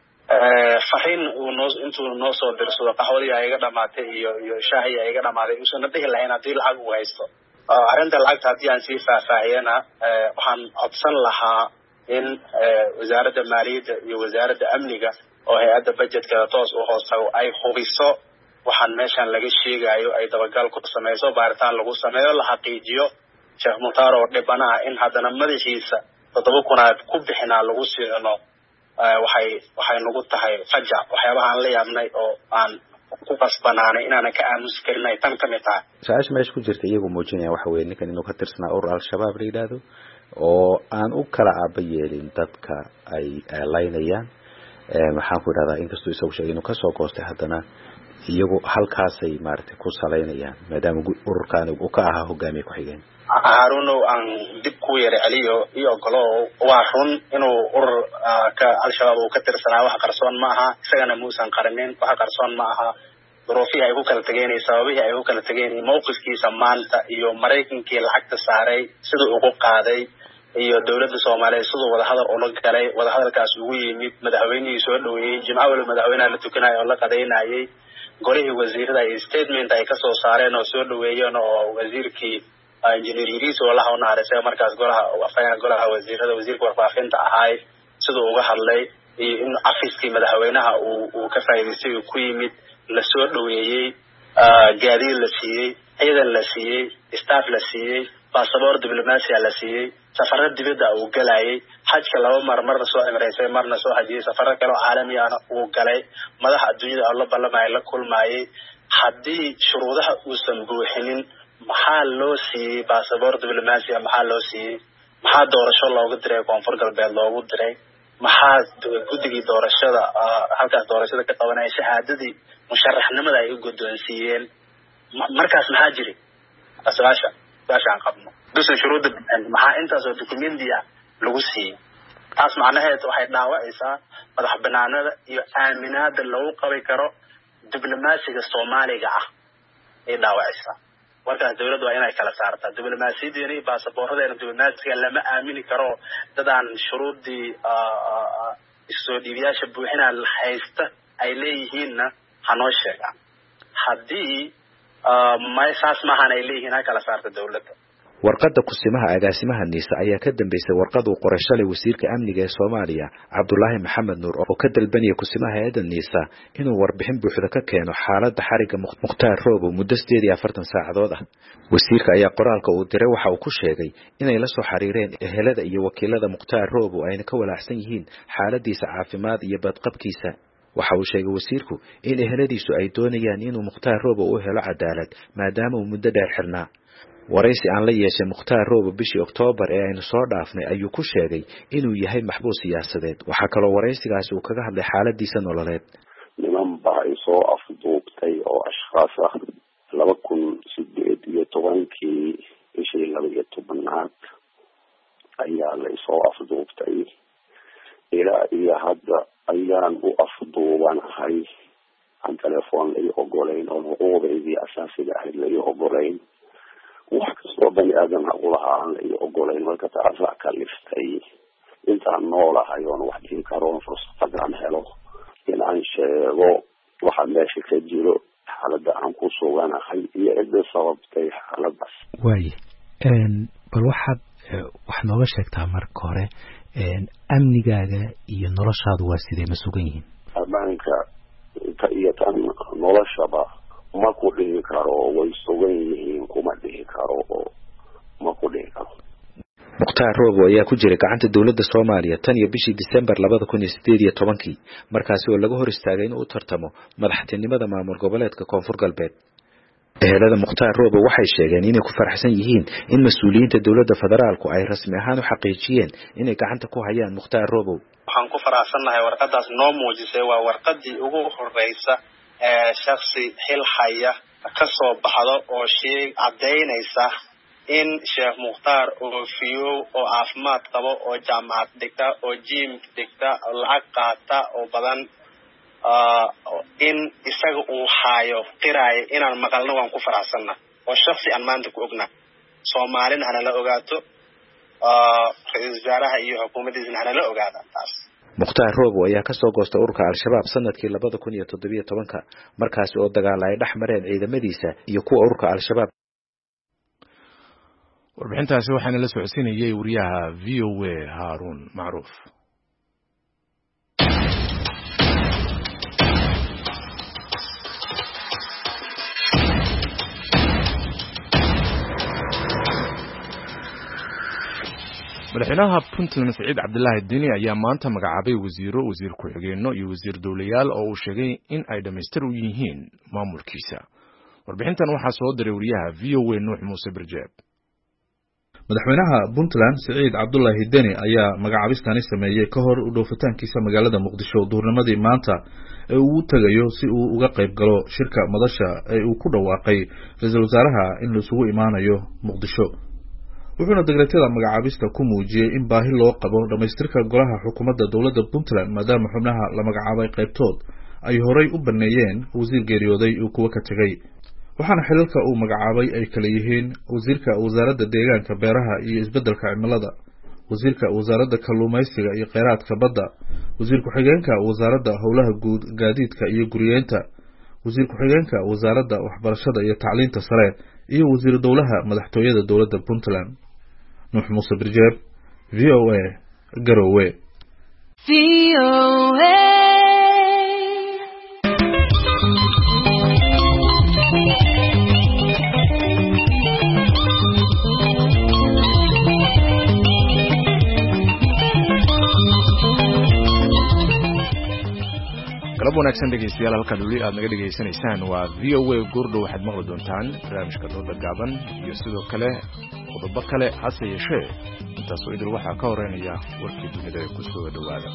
fariin uu noo intuu noo soo dirsado qaxwadii ay iga dhamaatay iyo iyo shaahi ay iga dhamaaday uusan dhihi lahayn haddii lacag uu haysto. arrinta lacagta haddii aan sii faahfaahiyana waxaan codsan lahaa in wasaaradda maaliyadda iyo wasaaradda amniga oo hay-adda budgetkada toos u hoostago ay hubiso waxaan meeshan laga sheegayo ay dabagal ku samayso baaritaan lagu sameeyo la xaqiijiyo Sheekh Mukhtaar oo dhibanaha in haddana madaxiisa toddoba kunaad ku bixinaa lagu siino waxay waxay nagu tahay fajac waxyaabaha aan la yaabnay oo aan ku qasbanaanay inaan ka aamus karin ay tan ka mid tahay. su-aasha meesha ku jirta iyagu muujinaya waxa weeye ninkan inuu ka tirsanaa urur al-shabaab la yidhaahdo oo aan u kala aaba yeelin dadka ay laynayaan. maxaan ku idhahdaa inkastoo isagu sheegay inuu kasoo goostay haddana iyagu halkaasay maaragtay ku salaynayaan maadaama ururkan uu ka ahaa hogaamiye ku-xigeen. Haruno aan dib ku yara celiyo iyo ogolo waa run inuu urur ka al-shabaab uu ka tirsanaa wax qarsoon ma aha isagana muusan qarinin wax qarsoon ma aha. duruufihii ay ku kala tageen sababihii ay ku kala tageen mowqifkiisa maanta iyo Mareykankii lacagta saaray sidoo ugu qaaday iyo dawladda Soomaaliyeed sidoo wada hadal ula galay wada hadalkaas ugu yimid madaxweynihii soo dhaweeyay jimcaha wala madaxweynaha la tukanayo oo la qadeynayay golihii wasiirada ay statement ay ka soo saareen oo soo dhaweeyeen oo wasiirkii engineer Yiriis oo la hawnaarayay markaas golaha afayaan golaha wasiirada wasiirka warfaafinta ahay sidoo uga hadlay in afiskii madaxweynaha uu uu ka faa'iideystay ku yimid la soo dhaweeyay gaadiid la siiyay ciidan la siiyay staff la siiyay passport diblomaasiya la siiyay safarada dibadda uu galayay hajka laba mar marna soo imreysay marna soo hajiyay safarada kale oo caalami ah uu galay madaxa adduunyada oo la ballamay la kulmayay haddii shuruudaha uusan buuxinin maxaa loo siiyay passport diblomaasiya maxaa loo siiyay maxaa doorasho loogu diray koonfur galbeed loogu diray maxaa guddigii doorashada halkaas doorashada ka qabanay shahaadadii musharaxnimada ay u guddoonsiiyeen markaas maxaa jiray asbaasha baashaan qabno dusan shuruudda maxaa intaas oo dokumentiya lagu siiyay taas macnaheedu waxay dhaawacaysaa madax banaanada iyo aaminaada lagu qabi karo diblomaasiga Soomaaliga ah ee dhaawacaysaa. markaas dawladdu waa inay kala saartaa diblomaasiyadeena iyo baasaboorradeena diblomaasiga lama aamini karo dadaan shuruudii soo dhiibiyaasha buuxina la haysta ay leeyihiinna hanoo sheegaan haddii ma saas maahan ay leeyihiin ha kala saarta dawladda. warqadda kusimaha agaasimaha NISA ayaa ka dambeysay warqad uu qoray shalay wasiirka amniga ee Soomaaliya Cabdullaahi Maxamed Nuur oo ka dalbanaya kusimaha hay'adda NISA inuu warbixin buuxda ka keeno xaaladda xariga Mukhtaar Roobow muddo sideed iyo afartan saacadood ah. wasiirka ayaa qoraalka uu diray waxa uu ku sheegay inay la soo xiriireen ehelada iyo wakiilada Mukhtaar Roobow ayna ka walaacsan yihiin xaaladiisa caafimaad iyo badqabkiisa. waxa uu sheegay wasiirku in eheladiisu ay doonayaan inuu Mukhtaar Roobo u helo cadaalad maadaama uu muddo dheer xirnaa. waraysi aan la yeeshay Mukhtaar Roobo bishii Oktoobar ee aynu soo dhaafnay ayuu ku sheegay inuu yahay maxbuus siyaasadeed. waxa kaloo waraysigaasi uu kaga hadlay xaaladiisa nololeed. niman baa ay soo afduubtay oo ashkhaas ah laba kun sideed iyo tobankii bishii laba iyo tobanaad ayaa la soo afduubtay ilaa iyo hadda ayaan u afduubanahay aan telefoon la ii ogolayn oo xuquuqdeydii asaasiga ahayd la ii ogolayn wax kastoo bani aadan aqulaha aan la ii ogolayn marka taasaa kaliftay intaan noolahay oon wax dhihi karoon fursadaan helo inaan sheego waxa meesha ka jiro xaaladda aan ku suganahay iyo cidda sababtay xaaladaas. waaye bal waxaad wax nooga sheegtaa marka hore amnigaaga iyo noloshaadu waa sidee ma sugan yihiin? ammaanka ta iyo tan noloshaba ma ku dhihi karo way sugan yihiin kuma dhihi karo oo ma ku dhihi karo. Mukhtaar Roobo ayaa ku jiray gacanta dawladda Soomaaliya tan iyo bishii December laba kun iyo sideed iyo tobankii markaasi oo laga hor istaagay inuu u tartamo madaxtinimada maamul goboleedka Koonfur Galbeed. ehelada Mukhtaar Roobo waxay sheegeen inay ku faraxsan yihiin in mas'uuliyiinta dawladda federaalku ay rasmi ahaan u xaqiijiyeen inay gacanta ku hayaan Mukhtaar Roobo. waxaan ku faraxsanahay warqadaas noo muujisay waa warqadii ugu horeysa ee shakhsi xil haya ka soo baxdo oo sheeg cadeynaysa in Sheekh Mukhtaar oo fiyo oo caafimaad qabo oo jaamacad dhigta oo gym dhigta oo lacag qaata oo badan in isaga uu hayo qiraay inaan maqalno waan ku faraxsanahay oo shakhsi aan maanta ku ogna Soomaalina hana la ogaato ra'iisul wasaaraha iyo xukuumaddiisana hana la ogaada taas. Mukhtaar Roobo ayaa ka soo goostay ururka Al-Shabaab sanadkii laba kun iyo toddoba iyo toban markaasi oo dagaal ay dhex mareen ciidamadiisa iyo kuwa ururka Al-Shabaab. warbixintaasi waxaana la socodsiinayay wariyaha V O A Haarun Macruuf. madaxweynaha Puntland Saciid Cabdullaahi Dini ayaa maanta magacaabay wasiiro wasiir ku-xigeenno iyo wasiir dowlayaal oo uu sheegay in ay dhamaystir u yihiin maamulkiisa. warbixintan waxaa soo diray wariyaha V O A Nuux Muuse Barjeeb. madaxweynaha Puntland Saciid Cabdullaahi Dini ayaa magacaabistani sameeyay ka hor u dhoofitaankiisa magaalada Muqdisho duurnimadii maanta ee uu tagayo si uu uga qayb galo shirka madasha ee uu ku dhawaaqay ra'iisul wasaaraha in la isugu imaanayo Muqdisho. wuxuuna degreetada magacaabista ku muujiyay in baahi loo qabo dhamaystirka golaha xukuumadda dawladda Puntland maadaama xubnaha la magacaabay qaybtood ay horay u baneeyeen wasiir geeriyooday uu kuwa ka tagay. waxaana xilalka uu magacaabay ay kala yihiin wasiirka wasaaradda deegaanka beeraha iyo isbeddelka cimilada, wasiirka wasaaradda kalluumaysiga iyo kheyraadka badda, wasiir ku-xigeenka wasaaradda howlaha guud gaadiidka iyo guriyeynta, wasiir ku-xigeenka wasaaradda waxbarashada iyo tacliinta sare iyo wasiir dowlaha madaxtooyada dawladda Puntland. Nuux Muuse Barjeeb, V O A, Garowe. V O A galab wanaagsan dhegeystayaal halka weli aad naga dhageysanaysaan waa V O A goordhow waxaad maqli doontaan barnaamijka dooda gaaban iyo sidoo kale qodobo kale hase yeeshee intaas oo idil waxaa ka horeynaya warkii dunida ee ku soo dhawaada.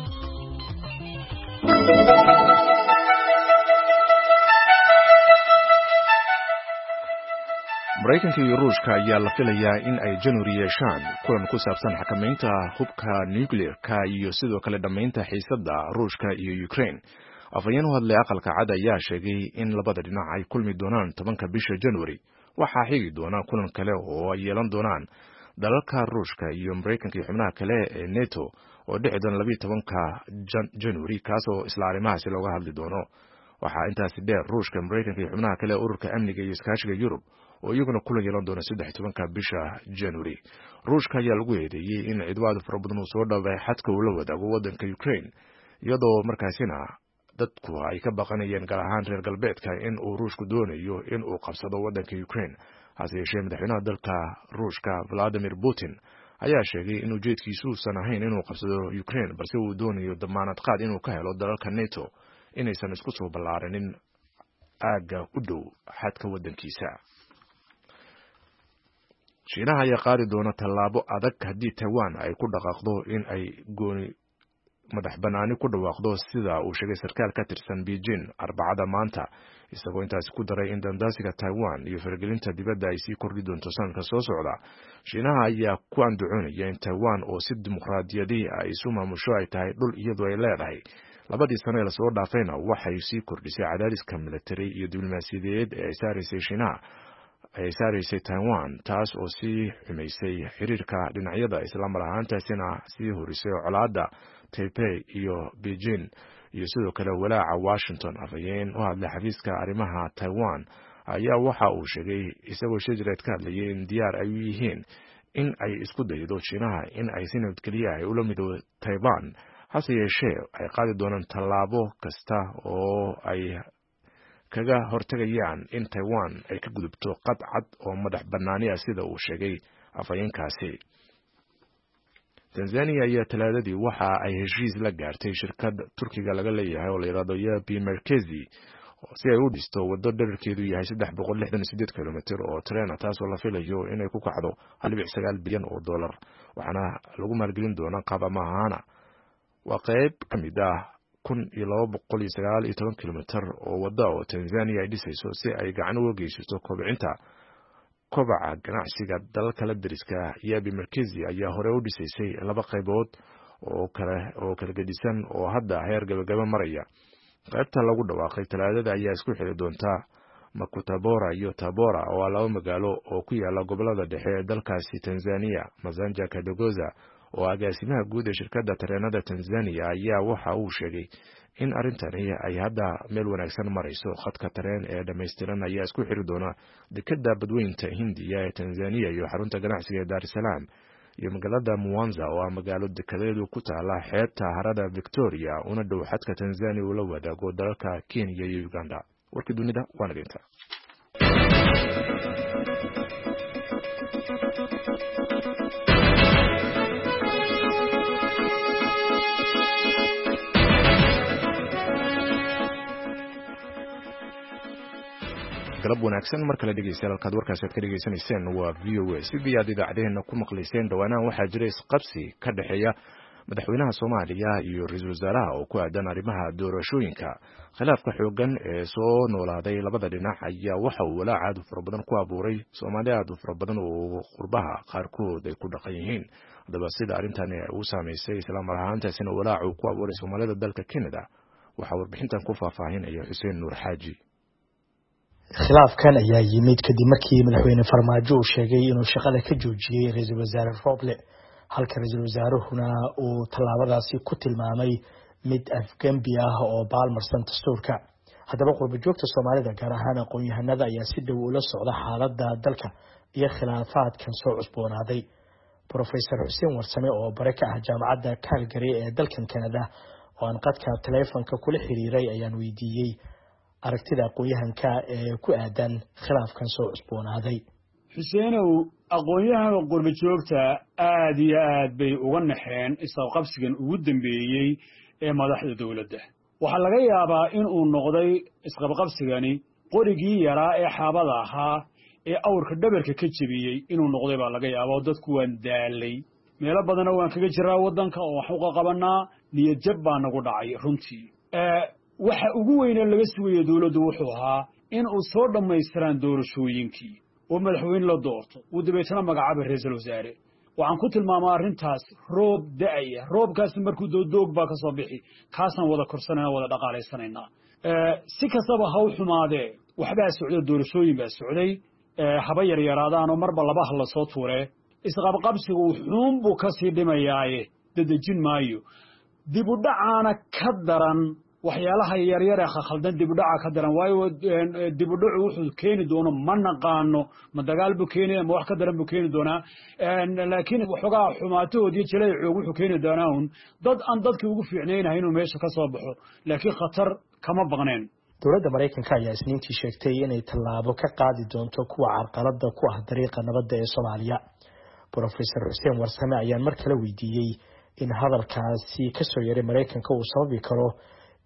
Mareykanka iyo Ruushka ayaa la filayaa in ay January yeeshaan kulan ku saabsan xakamaynta hubka nuclear-ka iyo sidoo kale dhamaynta xiisadda Ruushka iyo Ukraine. afayeen u hadlay aqalka cad ayaa sheegay in labada dhinac ay kulmi doonaan tobanka bisha January. waxaa xigi doona kulan kale oo ay yeelan doonaan dalalka Ruushka iyo Mareykanka iyo xubnaha kale ee NATO oo dhici doona laba iyo tobanka January kaas oo isla arrimahaasi looga hadli doono. waxaa intaasi dheer Ruushka, Mareykanka iyo xubnaha kale ee ururka amniga iyo iskaashiga Yurub oo iyaguna kulan yeelan doona saddex iyo tobanka bisha January. Ruushka ayaa lagu eedeeyay in ciidamada fara badan uu soo dhaafay xadka uu la wadaago waddanka Ukraine iyadoo markaasina dadku ay ka baqanayeen gaar ahaan reer galbeedka in uu Ruushku doonayo in uu qabsado waddanka Ukraine. hase yeeshee madaxweynaha dalka Ruushka Vladimir Putin ayaa sheegay in ujeedkiisu uusan ahayn inuu qabsado Ukraine balse uu doonayo damaanad qaad inuu ka helo dalalka NATO inaysan isku soo ballaarinin aagga u dhow xadka waddankiisa. Shiinaha ayaa qaadi doona tallaabo adag haddii Taiwan ay ku dhaqaaqdo in ay gooni madax banaani ku dhawaaqdo sida uu sheegay sarkaal ka tirsan Beijing Arbacada maanta, isagoo intaasi ku daray in dandaasiga Taiwan iyo faragelinta dibadda ay sii kordhi doonto sanadka soo socda. Shiinaha ayaa ku andacoonaya in Taiwan oo si dimuqraadiyadii ay isu maamusho ay tahay dhul iyadoo ay leedahay. Labadii sano ee lasoo dhaafayna waxay sii kordhisay cadaadiska military iyo diblomaasiyadeed ee ay saaraysay Shiinaha ay saaraysay Taiwan, taas oo sii xumaysay xiriirka dhinacyada isla mar ahaantaasina sii horisay colaadda Taipei iyo Beijing iyo sidoo kale walaaca Washington. Afhayeen u hadlay xafiiska arrimaha Taiwan ayaa waxa uu sheegay isagoo shirjiraad ka hadlayay in diyaar ay u yihiin in ay isku daydo Shiinaha in ay si nabadgelyo ah ula midoobo Taiwan, hase yeeshee ay qaadi doonaan tallaabo kasta oo ay kaga hortagayaan in Taiwan ay ka gudubto qad cad oo madax bannaani ah sida uu sheegay afhayeenkaasi. Tanzania ayaa talaadadii waxa ay heshiis la gaartay shirkad Turkiga laga leeyahay oo la yiraahdo Yapi Merkezi si ay u dhisto waddo dhererkeedu yahay saddex boqol lixdan iyo siddeed kilomitir oo tareen ah, taasoo la filayo inay ku kacdo hal dhibic sagaal bilyan oo dollar, waxaana lagu maalgelin doonaa qaab amaahana. Waa qayb ka mid ah kun iyo laba boqol iyo sagaal iyo toban kilomitir oo wadda oo Tanzania ay dhisayso si ay gacan uga geysato kobcinta kobaca ganacsiga dalalka la deriska. Yapi Merkezi ayaa hore u dhisaysay laba qaybood oo kale oo kala gedisan oo hadda heer gabagaba maraya. Qaybta lagu dhawaaqay talaadada ayaa isku xiri doonta Makutabora iyo Tabora oo laba magaalo oo ku yaala gobolada dhexe ee dalkaasi Tanzania. Masanja Kadogoza oo agaasimaha guud ee shirkadda tareenada Tanzania ayaa waxa uu sheegay in arrintani ay hadda meel wanaagsan marayso. Khadka tareen ee dhammaystiran ayaa isku xiri doona dekedda badweynta Hindiya ee Tanzania iyo xarunta ganacsiga ee Dar es Salaam iyo magaalada Mwanza oo ah magaalo dekedeedu ku taala xeebta harada Victoria una dhow xadka Tanzania ula wadaago dalalka Kenya iyo Uganda. Warkii dunida waa naginta. galab wanaagsan mar kale dhegeystayaal halkaad warkaasi aad ka dhegeysanayseen waa V O A. sidii aad idaacadeena ku maqlayseen dhawaanahan waxaa jira isqabsi ka dhexeeya madaxweynaha Soomaaliya iyo ra'iisul wasaaraha oo ku aadan arrimaha doorashooyinka. Khilaafka xoogan ee soo noolaaday labada dhinac ayaa waxa uu walaac aad u fara badan ku abuuray Soomaaliya aad u fara badan oo qurbaha qaarkood ay ku dhaqan yihiin. Haddaba sida arrintan uu saameysay isla mar ahaantaasina walaac uu ku abuuray Soomaalida dalka Canada waxaa warbixintan ku faahfaahinaya Xuseen Nuur Xaaji. khilaafkan ayaa yimid kadib markii madaxweyne Farmaajo uu sheegay inuu shaqada ka joojiyay ra'iisul wasaare Roble, halka ra'iisul wasaaruhuna uu tallaabadaasi ku tilmaamay mid afgembi ah oo baalmarsan dastuurka. haddaba qurbo joogta Soomaalida gaar ahaan aqoon-yahanada ayaa si dhow ula socda xaaladda dalka iyo khilaafaadkan soo cusboonaaday. Professor Xuseen Warsame oo bare ka ah jaamacadda Calgary ee dalkan Canada oo aan qadka taleefanka kula xiriiray ayaan weydiiyey aragtida aqoon-yahanka ee ku aadan khilaafkan soo cusboonaaday. Xuseenow, aqoon-yahanka qurbo joogta aad iyo aad bay uga naxeen isqabqabsigan ugu dambeeyay ee madaxda dawladda. waxaa laga yaabaa in uu noqday isqabqabsigani qorigii yaraa ee xaabada ahaa ee awrka dhabarka ka jabiyey inuu noqday baa laga yaabaa. dadku waan daalay, meelo badanna waan kaga jiraa waddanka oo wax uga qabanaa, niyad jab baa nagu dhacay runtii. waxa ugu weyn ee laga sugaya dawladdu wuxuu ahaa in uu soo dhammaystiraan doorashooyinkii oo madaxweyne la doorto uu dabeetana magacaabay ra'iisul wasaare. waxaan ku tilmaamaa arrintaas roob da'aya. roobkaasi markuu doog baa ka soo bixi, kaasaan wada korsanayna wada dhaqaalaysanayna. si kastaba ha u xumaadee waxbaa socday, doorashooyin baa socday, haba yar yaraadaan oo marba labaha la soo tuuree. isqabqabsigu xuun buu ka sii dhimayaaye dadejin maayo. dib u dhacaana ka daran waxyaalaha yaryar ee khaldan dib u dhaca ka daran, waayo dib u dhacu wuxuu keeni doono ma naqaano, ma dagaal buu keenaya ma wax ka daran buu keeni doonaa. laakiin waxoogaa xumaatood iyo jilaycoog wuxuu keeni doonaa un dad aan dadkii ugu fiicnaynahay inuu meesha ka soo baxo, laakiin khatar kama baqneen. dowladda Mareykanka ayaa isniintii sheegtay inay tallaabo ka qaadi doonto kuwa carqaladda ku ah dariiqa nabadda ee Soomaaliya. Professor Xuseen Warsame ayaan mar kale weydiiyey in hadalkaasi ka soo yaray Mareykanka uu sababi karo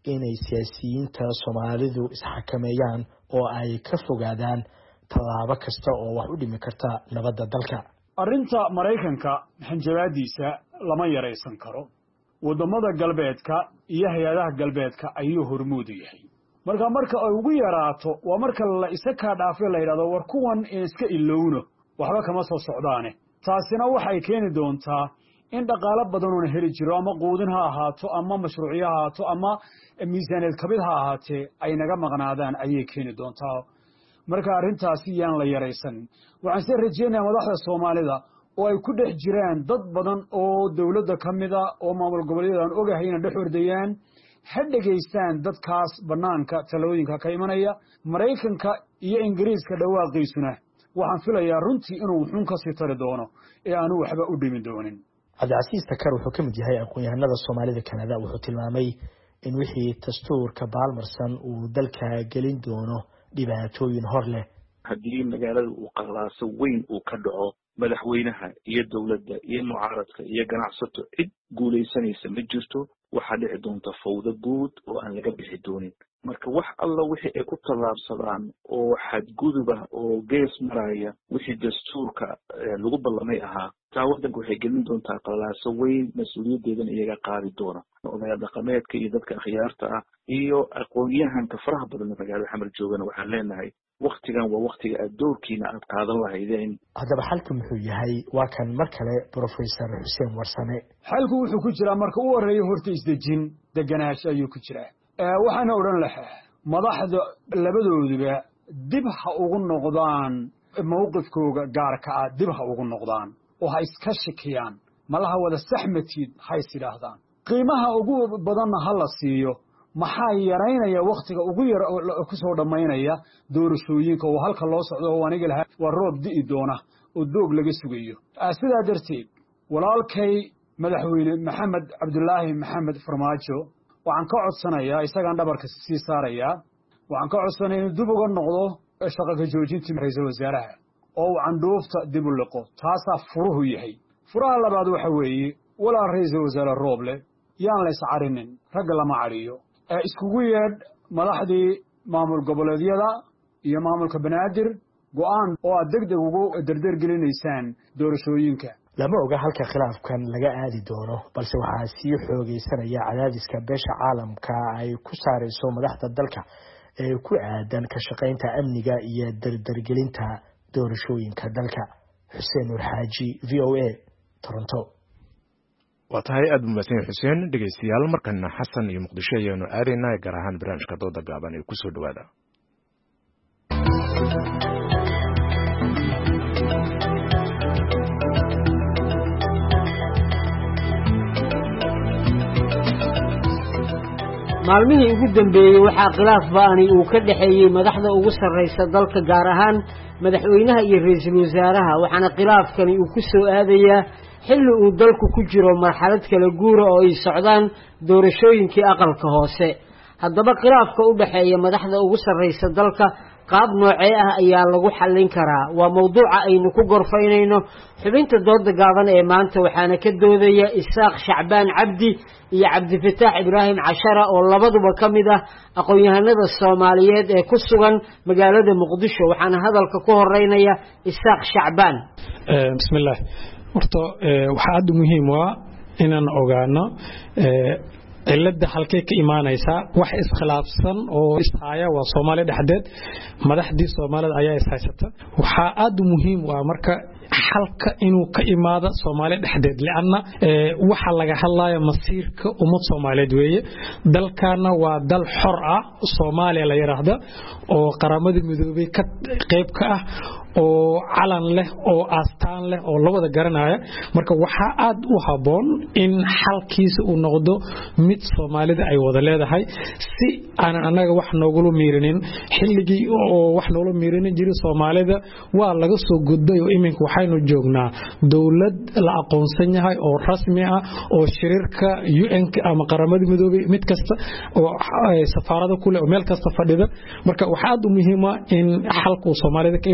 inay siyaasiyiinta Soomaalidu isxakameeyaan oo ay ka fogaadaan tallaabo kasta oo wax u dhimi karta nabadda dalka. arrinta Mareykanka hanjabaadiisa lama yareysan karo. wadamada galbeedka iyo hay'adaha galbeedka ayuu hormuud u yahay. marka marka ay ugu yaraato waa marka la isa ka dhaafay la yiraahdo war kuwan iska ilowno waxba kama soo socdaane. taasina waxay keeni doontaa in dhaqaale badan oo heli jiro ama quudin ha ahaato ama mashruuciyo ha ahaato ama miisaaniyad kabid ha ahaatee ay naga maqnaadaan ayay keeni doontaa. marka arrintaasi yaan la yareysan. waxaan sii rajeynayaa madaxda Soomaalida oo ay ku dhex jiraan dad badan oo dawladda kamida oo maamul goboleedyada ogahay inay dhex ordayaan ha dhageystaan dadkaas banaanka talooyinka ka imanaya. Mareykanka iyo Ingiriiska dhawaaqiisuna waxaan filayaa runtii inuu xun ka sii tari doono ee aanu waxba u dhimin doonin. Cabdicasiis Takar wuxuu ka mid yahay aqoon-yahanada Soomaalida Kanada. wuxuu tilmaamay in wixii dastuurka baalmarsan uu dalka gelin doono dhibaatooyin hor leh. haddii magaalada uu qalaaso weyn uu ka dhaco madaxweynaha iyo dawladda iyo mucaaradka iyo ganacsato cid guulaysanaysa ma jirto. waxaa dhici doonta fawdo guud oo aan laga bixi doonin. marka wax alla wixii ay ku tallaabsadaan oo xadguduba oo gees maraya wixii dastuurka lagu ballamay ahaa taa waddanka waxay gelin doontaa qalaaso weyn mas-uuliyaddeedana iyaga qaadi doona. odayaal dhaqameedka iyo dadka akhyaarta ah iyo aqoon-yahanka faraha badan magaalada xamar joogana waxaan leenahay waktigan waa waktiga aad doorkiina aad qaadan lahaydeen. haddaba xalku muxuu yahay? waa kan mar kale Professor Xuseen Warsame. xalku wuxuu ku jiraa marka uu horeeyo horta isdejin deganaansho ayuu ku jiraa. waxaana odhan lahaa madaxda labadooduba dib ha ugu noqdaan mowqifkooga gaarka ah dib ha ugu noqdaan oo ha iska shakiyaan malaha wada saxmatid ha is yidhaahdaan. qiimaha ugu badanna ha la siiyo maxaa yaraynaya waktiga ugu yar ku soo dhammaynaya doorashooyinka oo halka loo socdo oo aniga lahaa waa roob di'i doona oo doog laga sugayo. sidaa darteed walaalkay madaxweyne Maxamed Cabdulaahi Maxamed Farmaajo waxaan ka codsanayaa isagaan dhabarka sii saarayaa waxaan ka codsanayaa inuu dib uga noqdo shaqo ka joojinta ra'iisul wasaaraha oo uu candhuufta dib u liqo. taasaa furuhu yahay. furaha labaad waxa weeye walaa ra'iisul wasaare Rooble yaan la iscarinin ragga lama cariyo. iskugu yeedh madaxdii maamul goboleedyada iyo maamulka banaadir go'aan oo aad degdeg ugu dardeer gelinaysaan doorashooyinka. lama oga halka khilaafkan laga aadi doono balse waxaa sii xoogeysanaya cadaadiska beesha caalamka ay ku saarayso madaxda dalka ee ku aadan ka shaqaynta amniga iyo dardargelinta doorashooyinka dalka. Xuseen Nur Xaaji, V O A, Toronto. waa tahay aad mahadsan Xuseen. dhegeystayaal markana Xasan iyo Muqdisho ayaanu aadaynaa gaar ahaan barnaamijka dooda gaaban ee ku soo dhawaada. maalmihii ugu dambeeyey waxaa khilaaf ba'ani uu ka dhaxeeyey madaxda ugu sarreysa dalka gaar ahaan madaxweynaha iyo ra'iisul wasaaraha waxaana khilaafkani uu ku soo aadayaa xilli uu dalku ku jiro marxalad kala guura oo ay socdaan doorashooyinkii aqalka hoose. haddaba khilaafka u dhaxeeya madaxda ugu sarreysa dalka qaab noocee ah ayaa lagu xallin karaa? waa mawduuca aynu ku gorfaynayno xubinta dooda gaaban ee maanta waxaana ka doodaya Isaaq Shacbaan Cabdi iyo Cabdifataax Ibraahim Cashara oo labaduba ka mid ah aqoon-yahanada Soomaaliyeed ee ku sugan magaalada Muqdisho. waxaana hadalka ku horeynaya Isaaq Shacbaan. bismillaah horta waxaa aad muhiim ah inaan ogaano cilada halkay ka imaanaysa wax iskhilaafsan oo ishaaya waa Soomaaliya dhexdeed madaxdii Soomaalida ayaa ishaysata. waxaa aad muhiim ah marka xalka inuu ka imaado Soomaaliya dhexdeed laana waxa laga hadlayo masiirka ummad Soomaaliyeed weeye. dalkana waa dal xor ah Soomaaliya la yiraahdo oo qaramada midoobay ka qayb ka ah oo calan leh oo astaan leh oo la wada garanaya. marka waxa aad u haboon in xalkiisa uu noqdo mid Soomaalida ay wada leedahay si aan anaga wax noogula miirinin xilligii oo wax noola miirinin jiray Soomaalida waa laga soo gudbay oo iminka waxaynu joognaa dawlad la aqoonsan yahay oo rasmi ah oo shirarka U N ama qaramada midoobay mid kasta oo safaarada kule oo meel kasta fadhida. marka waxa aad muhiim ah in xalku Soomaalida ka imaanaysa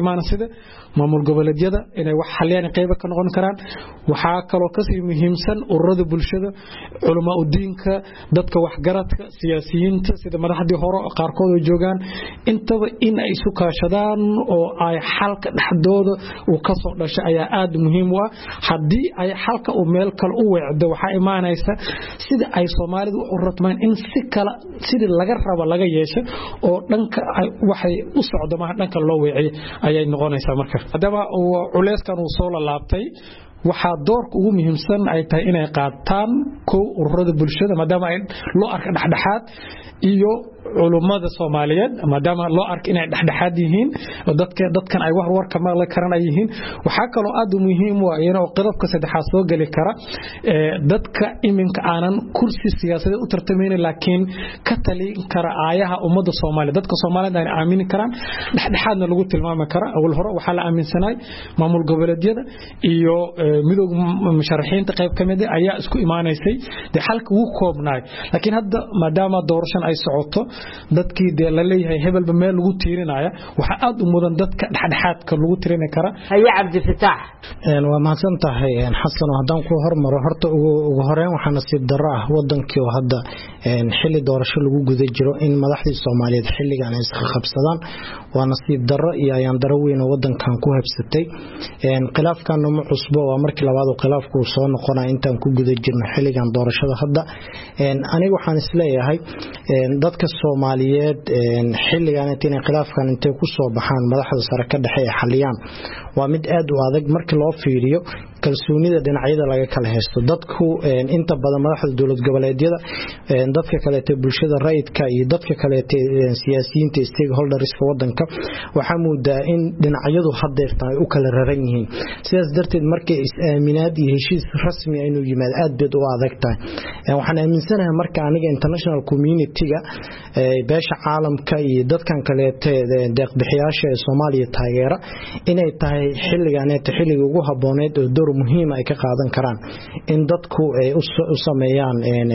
maamul goboleedyada inay wax xaliyaan qayb ka noqon karaan waxa kaloo ka sii muhiimsan ururada bulshada culimo u diinka dadka wax garadka siyaasiyiinta sida madaxdii hore qaarkood oo joogan intaba in ay isu kaashadaan oo ay xalka dhaxdooda uu ka soo dhashay ayaa aad muhiim u ah hadii ay xalka u meel kale u weecdo waxa imaanaysa sida ay Soomaalidu u ratmaan in si kala sida laga rabo laga yeesho oo dhanka waxay u socdo ma dhanka loo weeciyo ayay noqonaysaa marka hadaba culeyskan uu soo laabtay waxa doorka ugu muhiimsan ay tahay inay qaataan koow ururada bulshada maadaama ay loo arka dhaxdhaxaad iyo culumada Soomaaliyeed maadaama loo arka inay dhaxdhaxaad yihiin dadka dadkan ay wax warka ma la karan ay yihiin waxa kale oo aad u muhiim ah inuu qodobka saddexaad soo gali kara ee dadka iminka aanan kursi siyaasadeed u tartamayna laakiin ka talin kara aayaha ummadda Soomaaliyeed dadka Soomaaliyeed ay aamin karaan dhaxdhaxaadna lagu tilmaami kara awal hore waxa la aaminsanay maamul goboleedyada iyo midowga musharaxiinta qayb kamid ah ayaa isku imaanaysay de halka uu koobnaay laakiin hadda maadaama doorashan ay socoto dadkii de la leeyahay hebelba meel lagu tiirinaya waxa aad u mudan dadka dhaxdhaxaadka lagu tiirin kara haya Cabdi Fataax een waa mahadsan tahay een Xasan hadan ku hormaro horta ugu horeen waxa nasiib darro ah wadankii oo hadda een xilli doorasho lagu guda jiro in madaxdii Soomaaliyeed xilligan ay iska qabsadaan waa nasiib darro iyo ayaan darro weyn oo wadankan ku habsatay een khilaafkan ma cusbo waa markii labaad oo khilaafku soo noqonay intaan ku guda jirno xilligan doorashada hadda een aniga waxaan isleeyahay een dadka Soomaaliyeed een xilligan inay khilaafkan intay ku soo baxaan madaxda sare ka dhaxay xaliyaan waa mid aad u adag markii loo fiiriyo kalsoonida dhinacyada laga kala haysto dadku inta badan madaxda dawlad goboleedyada dadka kale ee bulshada rayidka iyo dadka kale ee siyaasiyiinta stakeholderska wadanka waxa muudaa in dhinacyadu hadeertaan ay u kala raran yihiin sidaas darteed markay is-aaminaad iyo heshiis rasmi ah inuu yimaado aad bad u adag tahay waxaan aaminsanahay marka aniga international community-ga beesha caalamka iyo dadkan kale ee deeq bixiyaasha ee Soomaaliya taageera inay tahay xilligan ee xilliga ugu habooneed oo door muhiim ay ka qaadan karaan in dadku ay u sameeyaan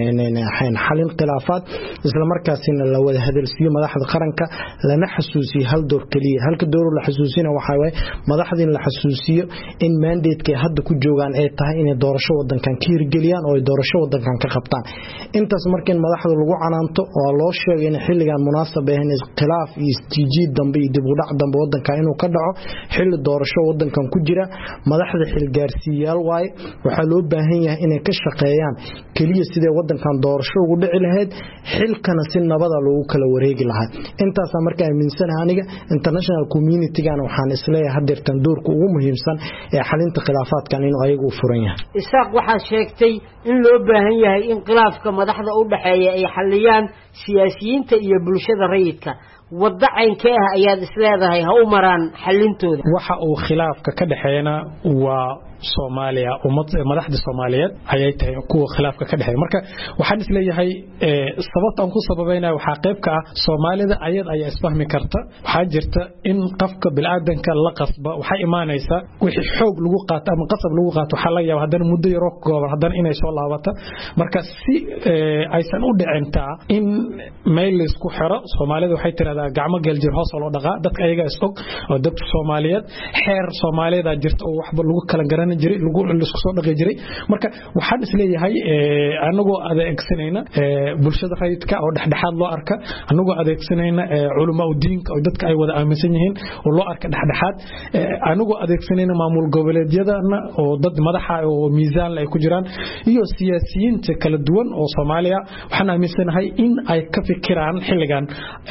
een xalin khilaafaad isla markaasina la wada hadalsiyo madaxda qaranka lana xasuusiyo hal door kaliya halka door la xasuusina waxa way madaxdin la xasuusiyo in mandate-ka hadda ku joogan ay tahay in doorasho wadankan ka hirgeliyaan oo doorasho wadankan ka qabtaan intaas markii madaxda lagu canaanto oo loo sheegay in xilligan munaasab ah in khilaaf iyo istijid dambe iyo dib u dhac dambe wadankan inuu ka dhaco xilli doorasho wadankan ku jira madaxda xilgaarsiyaal waay waxa loo baahan yahay inay ka shaqeeyaan kaliya sidee wadankan doorasho ugu dhici lahayd xilkana si nabada loogu kala wareegi lahaa intaas markaa aaminsanahay aniga international community-gan waxaan isleeyahay hadeertan doorka ugu muhiimsan ee xalinta khilaafaadkan inuu ayagu u furan yahay isaaq waxa sheegtay in loo baahan yahay in khilaafka madaxda u dhaxeeya ay xaliyaan siyaasiyiinta iyo bulshada rayidka wadacaynka ah ayaad isleedahay ha u maraan xalintooda waxa uu khilaafka ka dhaxeeyna waa Soomaaliya ummad madaxda Soomaaliyeed ayay tahay kuwa khilaafka ka dhaxeeya marka waxaan isleeyahay sababta ku sababayna waxa qayb ka ah Soomaalida ayad ay isfahmi karta waxa jirta in qafka bilaadanka la qasba waxa imaanaysa wixii xoog lagu qaato ama qasab lagu qaato waxa laga yaabaa haddana muddo yar oo kooban haddana inay soo laabato marka si aysan u dhicinta in meel isku xiro Soomaalida waxay tiraahdaa gacmo geljir hoos loo dhaqaa dadka ayaga isog oo dadka Soomaaliyeed xeer Soomaalida jirta oo waxba lagu kala garan jiray lagu isku soo dhaqay jiray marka waxaan isleeyahay anagoo adeegsanayna bulshada rayidka oo dhaxdhaxaad loo arka anagoo adeegsanayna culimo u diinka oo dadka ay wada aaminsan yihiin oo loo arka dhaxdhaxaad anagoo adeegsanayna maamul goboleedyadana oo dad madaxa oo miisaan leh ku jiraan iyo siyaasiyiinta kala duwan oo Soomaaliya waxaan aaminsanahay in ay ka fikiraan xilligan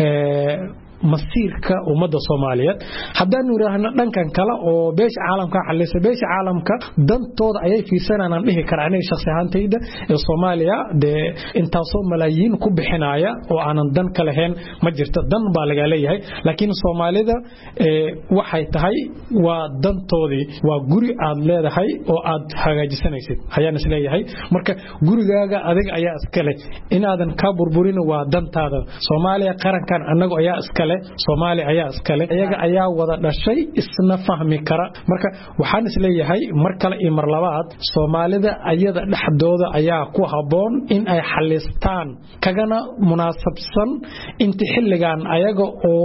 masiirka ummadda Soomaaliyeed haddaan nuraahna dhankan kale oo beesha caalamka xalisa beesha caalamka dantooda ayay fiirsanayaan dhihi karaan in shakhsi ahaantayda ee Soomaaliya de intaasoo malaayiin ku bixinaya oo aanan dan ka lahayn ma jirto dan baa laga leeyahay laakiin Soomaalida waxay tahay waa dantoodii waa guri aad leedahay oo aad hagaajisanaysid ayaan isleeyahay marka gurigaaga adiga ayaa iska leh in aadan ka burburin waa dantaada Soomaaliya qarankan anagu ayaa iska iskale Soomaali ayaa iskale iyaga ayaa wada dhashay isna fahmi kara marka waxaan isleeyahay mar kale iyo mar labaad Soomaalida ayada dhaxdooda ayaa ku haboon in ay xalistaan kagana munaasabsan inta xilligan ayaga oo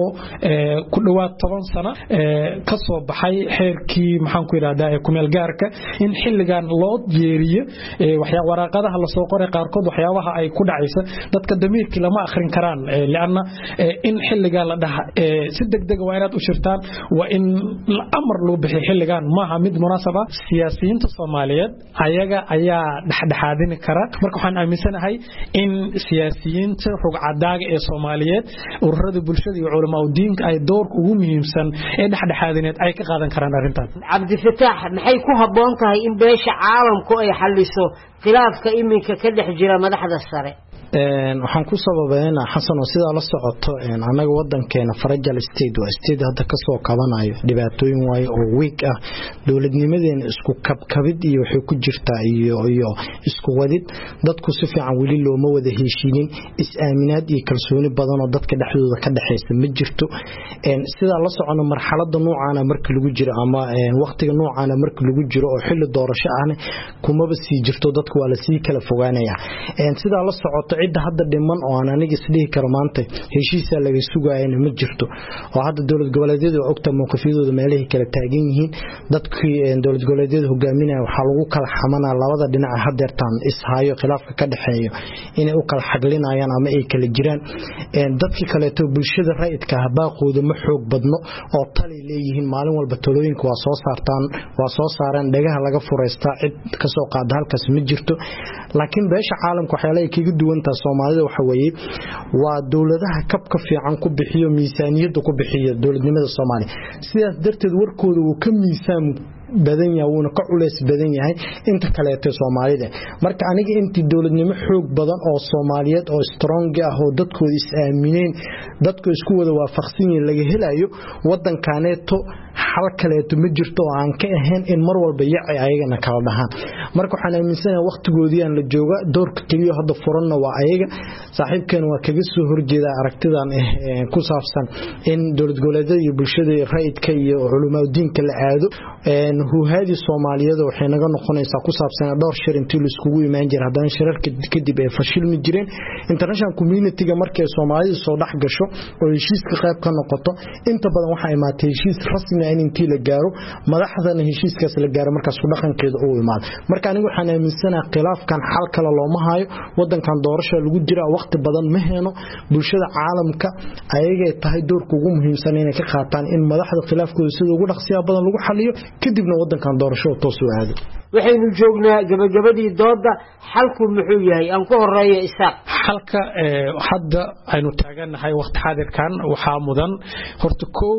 ku dhawaad toban sano ka soo baxay xeerkii maxaan ku yiraahdaa ku meel gaarka in xilligan loo jeeriyo waxyaabo waraaqadaha la soo qoray qaarkood waxyaabaha ay ku dhacaysa dadka damiirkii lama akhrin karaan laana in xilligan la dhaha si degdeg waa inaad u shirtaan waa in amar loo bixiyo xilligan maaha mid munaasaba siyaasiyiinta Soomaaliyeed ayaga ayaa dhaxdhaxaadin kara marka waxaan aaminsanahay in siyaasiyiinta rugcadaaga ee Soomaaliyeed ururada bulshada iyo culimada diinka ay doorka ugu muhiimsan ee dhaxdhaxaadineed ay ka qaadan karaan arintan Cabdi Fataax maxay ku haboon tahay in beesha caalamku ay xalliso khilaafka iminka ka dhex jira madaxda sare een waxaan ku sababeynaa Xasan oo sida la socoto een anaga wadankeena fragile state waa state hadda ka soo kabanayo dhibaatooyin way oo weak ah dawladnimadeena isku kabkabid iyo waxay ku jirtaa iyo iyo isku wadid dadku si fiican wali looma wada heshiinin is aaminaad iyo kalsooni badan oo dadka dhexdooda ka dhaxaysa ma jirto een sida la socono marxaladda noocaana markii lagu jiro ama een waqtiga noocaana markii lagu jiro oo xilli doorasho ah kuma ba sii jirto dadku waa la sii kala fogaanaya een sida la socoto cid hadda dhiman oo aan aniga isdhihi karo maanta heshiisa laga sugaayna ma jirto oo hadda dawlad goboleedyada ogta mowqifyadooda meelaha kala taagan yihiin dadkii dawlad goboleedyada hogaaminaya waxa lagu kala xamanaa labada dhinac hadeertaan ishaayo khilaafka ka dhaxeeyo inay u kala xaglinayaan ama ay kala jiraan een dadkii kale to bulshada raayidka baaqooda ma xoog badno oo tali leeyihiin maalin walba talooyinka waa soo saartaan waa soo saaraan dhagaha laga fureystaa cid ka soo qaad halkaas ma jirto laakiin beesha caalamka waxa ay kaga duwan tahay Soomaalida waxa weeye waa dawladaha kabka fiican ku bixiyo miisaaniyada ku bixiyo dawladnimada Soomaaliya sidaas darteed warkooda uu ka miisaan badan yahay uu ka culeys badan yahay inta kale ee Soomaalida marka aniga intii dawladnimo xoog badan oo Soomaaliyeed oo strong ah oo dadkooda is aamineen dadku isku wada waafaqsan yihiin laga helayo wadankaaneeto hal kale ma jirto oo aan ka ahayn in mar walba yacay ayagana kala dhahaan marka waxaan aaminsanahay waqtigoodii aan la jooga doorka kaliya hadda furanna waa ayaga saaxiibkeen waa kaga soo horjeeda aragtidan ku saabsan in dawlad goboleedyada iyo bulshada raayidka iyo culimada diinka la aado een huhaadi Soomaaliyeed waxay naga noqonaysaa ku saabsan dhowr shir intii la iskugu imaan jiray haddana shirarka kadib ay fashilmi jireen international community-ga markay Soomaalida soo dhax gasho oo heshiiska qayb ka noqoto inta badan waxa ay maatay heshiis rasmi ah intii la gaaro madaxdana heshiiskaas la gaaro markaas ku dhaqankeeda uu imaado marka anigu waxaan aaminsanahay khilaafkan xal kale looma hayo wadankan doorasho lagu jira waqti badan ma heeno bulshada caalamka ayagay tahay doorka ugu muhiimsan inay ka qaataan in madaxda khilaafkooda sida ugu dhaqsiya badan lagu xaliyo kadibna wadankan doorasho toos u aado waxaynu joognaa gabagabadii dooda xalku muxuu yahay aan ku horeeyo isaaq xalka hadda aynu taaganahay waqti xaadirkan waxa mudan horta koow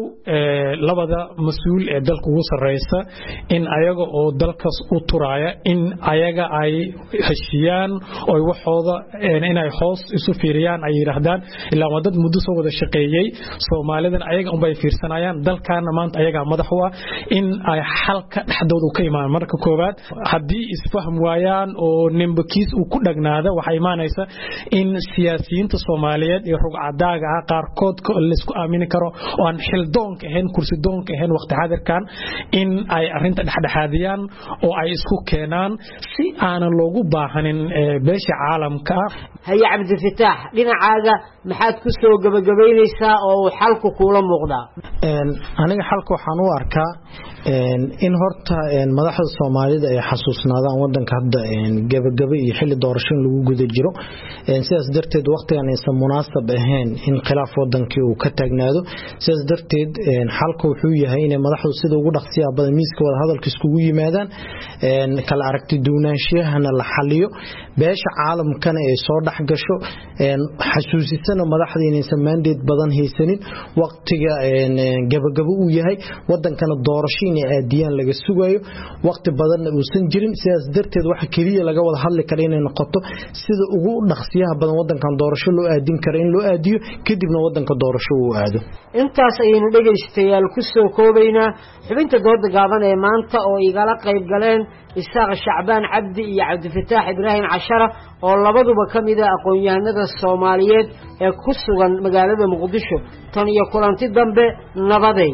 labada mas'uul ee dalka ugu sareysa in ayaga oo dalkaas u turaaya in ayaga ay heshiyaan oo waxooda inay hoos isu fiiriyaan ay yiraahdaan ilaa wadad muddo soo wada shaqeeyay Soomaalidan ayaga un bay fiirsanayaan dalkaana maanta ayaga madax u ah in ay xalka dhexdooda ka imaan marka koobaad haddii isfaham waayaan oo nimbakiis uu ku dhagnaada waxa imaanaysa in siyaasiyiinta Soomaaliyeed iyo rugcadaaga ah qaarkood la isku aamini karo oo aan xildoonka ahayn kursi doonka ahayn waqti xaadirkan in ay arinta dhexdhexaadiyaan oo ay isku keenaan si aanan loogu baahanin beesha caalamka haya Cabdi Fataax dhinacaaga maxaad ku soo gabagabeynaysaa oo xalku kula muuqda een aniga xalku waxaan u arkaa een in horta een madaxda Soomaalida ay xasuusnaadaan wadanka hadda een gabagaba iyo xilli doorasho lagu guda jiro een sidaas darteed waqtigan aysan munaasab ahayn in khilaaf wadankii uu ka taagnaado sidaas darteed een xalku wuxuu yahay in madaxdu sida ugu dhaqsiya badan miiska wada hadalka iskugu yimaadaan een kala aragti duunaanshiyahana la xaliyo beesha caalamkana ay soo dhax gasho een xasuusisana madaxda inaysan mandate badan haysanin waqtiga een gabagaba uu yahay wadankana doorasho inay aadiyaan laga sugayo waqti badan uu san jirin sidaas darteed waxa kaliya laga wada hadli karo inay noqoto sida ugu dhaqsiyaha badan wadankan doorasho loo aadin karo in loo aadiyo kadibna wadanka doorasho uu aado intaas ayaynu dhageystayaal ku soo koobaynaa xubinta dooda gaaban ee maanta oo igala qayb galeen Isaaq Shacbaan Cabdi iyo Cabdi Fataax Ibrahim Cashara oo labaduba kamid mid ah aqoon-yahanada Soomaaliyeed ee ku sugan magaalada Muqdisho tan iyo kulanti dambe nabaday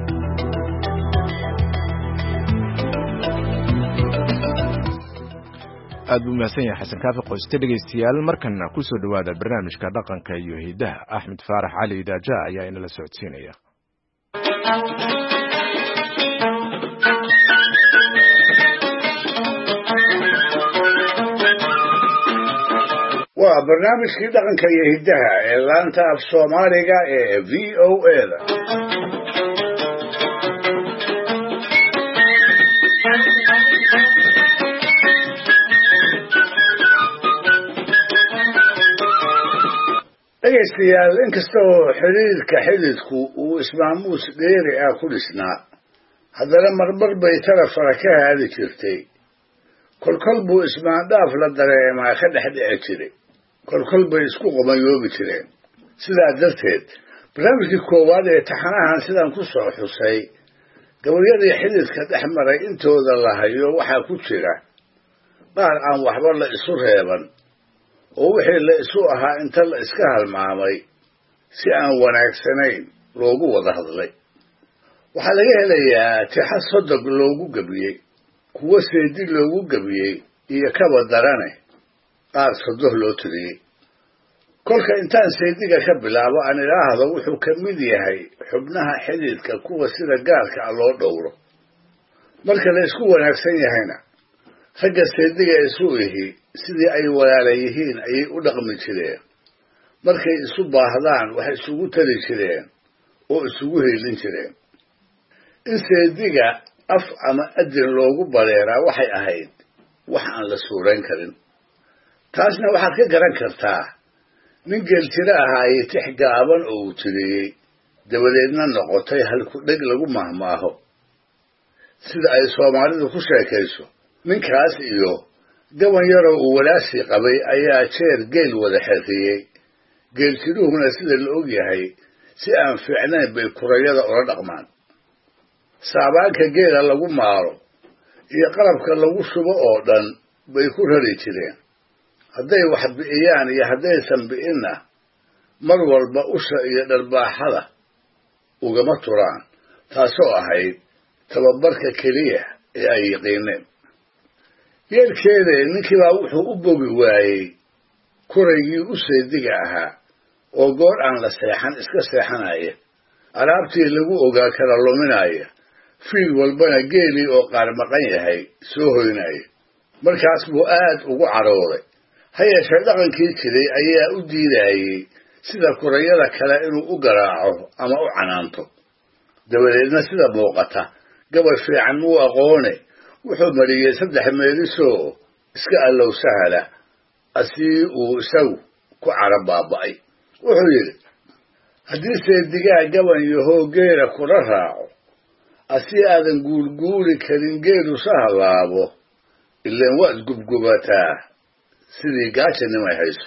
aad buu mahadsan yahay xasan kaafi qoyste dhegaystayaal markana ku soo dhawaada barnaamijka dhaqanka iyo hidaha Axmed Faarax Cali Idaaja ayaa inala socodsiinaya waa barnaamijkii dhaqanka iyo hidaha ee laanta af Soomaaliga ee V O A da dhegaystayaal inkasta oo xiriirka xididku uu ismaamuus dheeri ah ku dhisnaa haddana marmar bay tala fara ka haadi jirtay kolkol buu ismaandhaaf la dareemaa ka dhex dhici jiray kolkol bay isku qomayoobi jireen sidaa darteed barnaamijkii koowaad ee taxanahan sidaan ku soo xusay gabayadii xididka dhex maray intooda la hayo waxaa ku jira qaar aan waxba la isu reeban oo wixii la isu ahaa inta la iska halmaamay si aan wanaagsanayn loogu wada hadlay waxaa laga helayaa tixa sodog loogu gebiyey kuwo seedi loogu gebiyey iyo kaba darane qaar sodoh loo tiriyey kolka intaan seediga ka bilaabo aan idhaahdo wuxuu ka mid yahay xubnaha xididka kuwa sida gaarka ah loo dhowro marka la isku wanaagsan yahayna ragga seediga isu ihi sidii ay walaala yihiin ayay u dhaqmi jireen markay isu baahdaan waxay isugu tali jireen oo isugu heelin jireen in seediga af ama adin loogu bareeraa waxay ahayd wax aan la suurayn karin taasna waxaad ka garan kartaa nin geeljiro ahaayey tix gaaban oo uu tiriyey dabadeedna noqotay halku dheg lagu mahmaaho sida ay Soomaalidu ku sheekayso ninkaas iyo gaban yaroo uu walaashii qabay ayaa jeer geel wada xerriyey geeljiruhuna sida la og yahay si aan fiicnayn bay kurayada ula dhaqmaan saabaanka geela lagu maaro iyo qalabka lagu shubo oo dhan bay ku rari jireen hadday wax bi'iyaan iyo haddaysan bi'inna mar walba usha iyo dharbaaxada ugama turaan taasoo ahayd tababarka keliya ee ay yiqiineen yeelkeeda ninkiibaa wuxuu u bogi waayey kuraygii u seediga ahaa oo goor aan la seexan iska seexanaya alaabtii lagu ogaa kala luminaya fiil walbana geelii oo qaar maqan yahay soo hoynaya markaas buu aad ugu carooday ha yeeshee dhaqankii jiray ayaa u diidayey sida kurayada kale inuu u garaaco ama u canaanto dabadeedna sida muuqata gabay fiican muu aqoone wuxuu mariyey saddex meelisoo iska allow sahala asii uu isagu ku cara baaba'ay wuxuu yidhi haddii seedigaa gaban yahoo geela kula raaco asii aadan guulguuli karin geelu sahalaabo ileen waad gubgubataa sidii gaajanimay hayso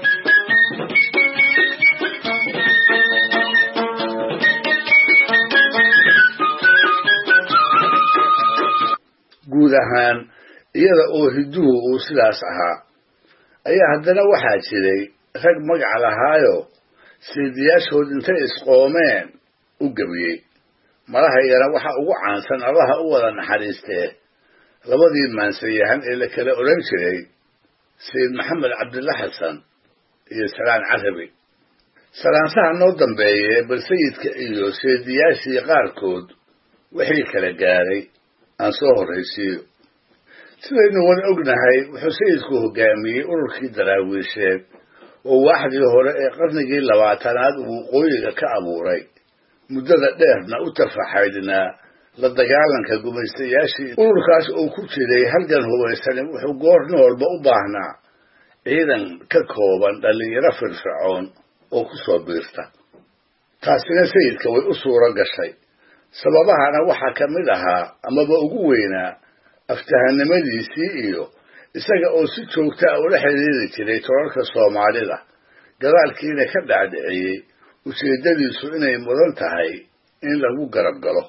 guud ahaan iyada oo hiduhu uu sidaas ahaa ayaa haddana waxaa jiray rag magac lahaayo seediyaashood intay isqoomeen u gebiyey malahaygana waxaa ugu caansan allaha u wada naxariistee labadii maansayahan ee la kala odhan jiray sayid maxamed cabdilla xasan iyo salaan carabi salaansaha noo dambeeye bal sayidka iyo seediyaashii qaarkood wixii kala gaaray aan soo horraysiiyo sidaynu wada ognahay wuxuu sayidku hoggaamiyey ururkii daraawiisheed oo waaxdii hore ee qarnigii labaatanaad uu waqooyiga ka abuuray muddada dheerna u tafaxaydnaa la dagaalanka gumaystayaashii ururkaas uu ku jiray halgan hubaysani wuxuu goorna walba u baahnaa ciidan ka kooban dhallinyaro firfircoon oo ku soo biirta taasina sayidka way u suuro gashay sababahana waxaa ka mid ahaa amaba ugu weynaa aftahanimadiisii iyo isaga oo si joogta ah ula xidhiiri jiray tolalka Soomaalida gadaalkiina ka dhacdhiciyey ujeedadiisu inay mudan tahay in lagu garab galo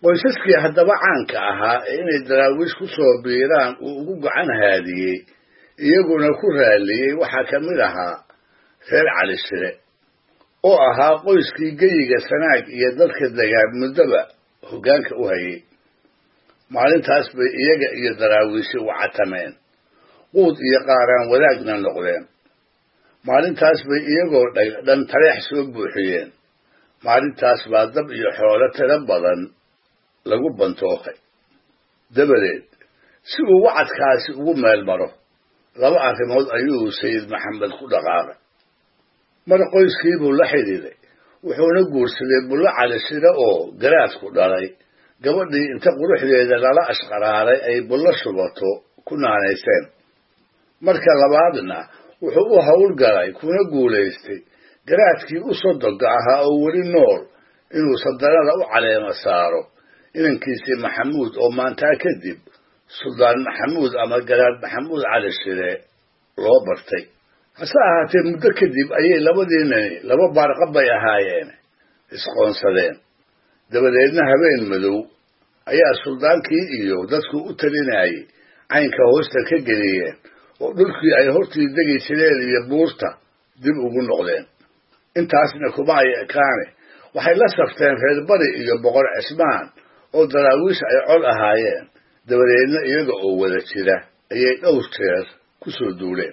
qoysaskii haddaba caanka ahaa ee inay daraawiish ku soo biiraan uu ugu gacan haadiyey iyaguna ku raalliyey waxaa ka mid ahaa reer cali shire oo ahaa qoyskii geyiga sanaag iyo dadka degaan muddaba hoggaanka u hayay maalintaas bay iyaga iyo daraawiishi wacatameen quud iyo qaaraan wadaagna noqdeen maalintaas bay iyagoo dhan taleex soo buuxiyeen maalintaas baa dab iyo xoolo tiro badan lagu bantookay dabadeed si uu wacadkaasi ugu meel maro laba arrimood ayuu sayid maxamed ku dhaqaaqay mar qoyskiibuu la xidhiiday wuxuuna guursaday bullo cali shire oo garaadku dhalay gabadhii inta quruxdeeda lala ashqaraaray ay bullo shubato ku naanayseen marka labaadna wuxuu u howlgalay kuna guulaystay garaadkii u sodogga ahaa oo weli nool inuu sadanada u caleema saaro inankiisii maxamuud oo maantaa kadib suldaan maxamuud ama garaad maxamuud cali shire loo bartay hase ahaatee muddo kadib ayay labadiinani laba baarqab bay ahaayeen isqoonsadeen dabadeedna habeen madow ayaa suldaankii iyo dadku u talinayay caynka hoosta ka geliyeen oo dhulkii ay hortii degi jireen iyo buurta dib ugu noqdeen intaasna kuma ay ekaane waxay la safteen reer bari iyo boqor cismaan oo daraawiish ay cod ahaayeen dabadeedna iyaga oo wada jira ayay dhowr jeer ku soo duuleen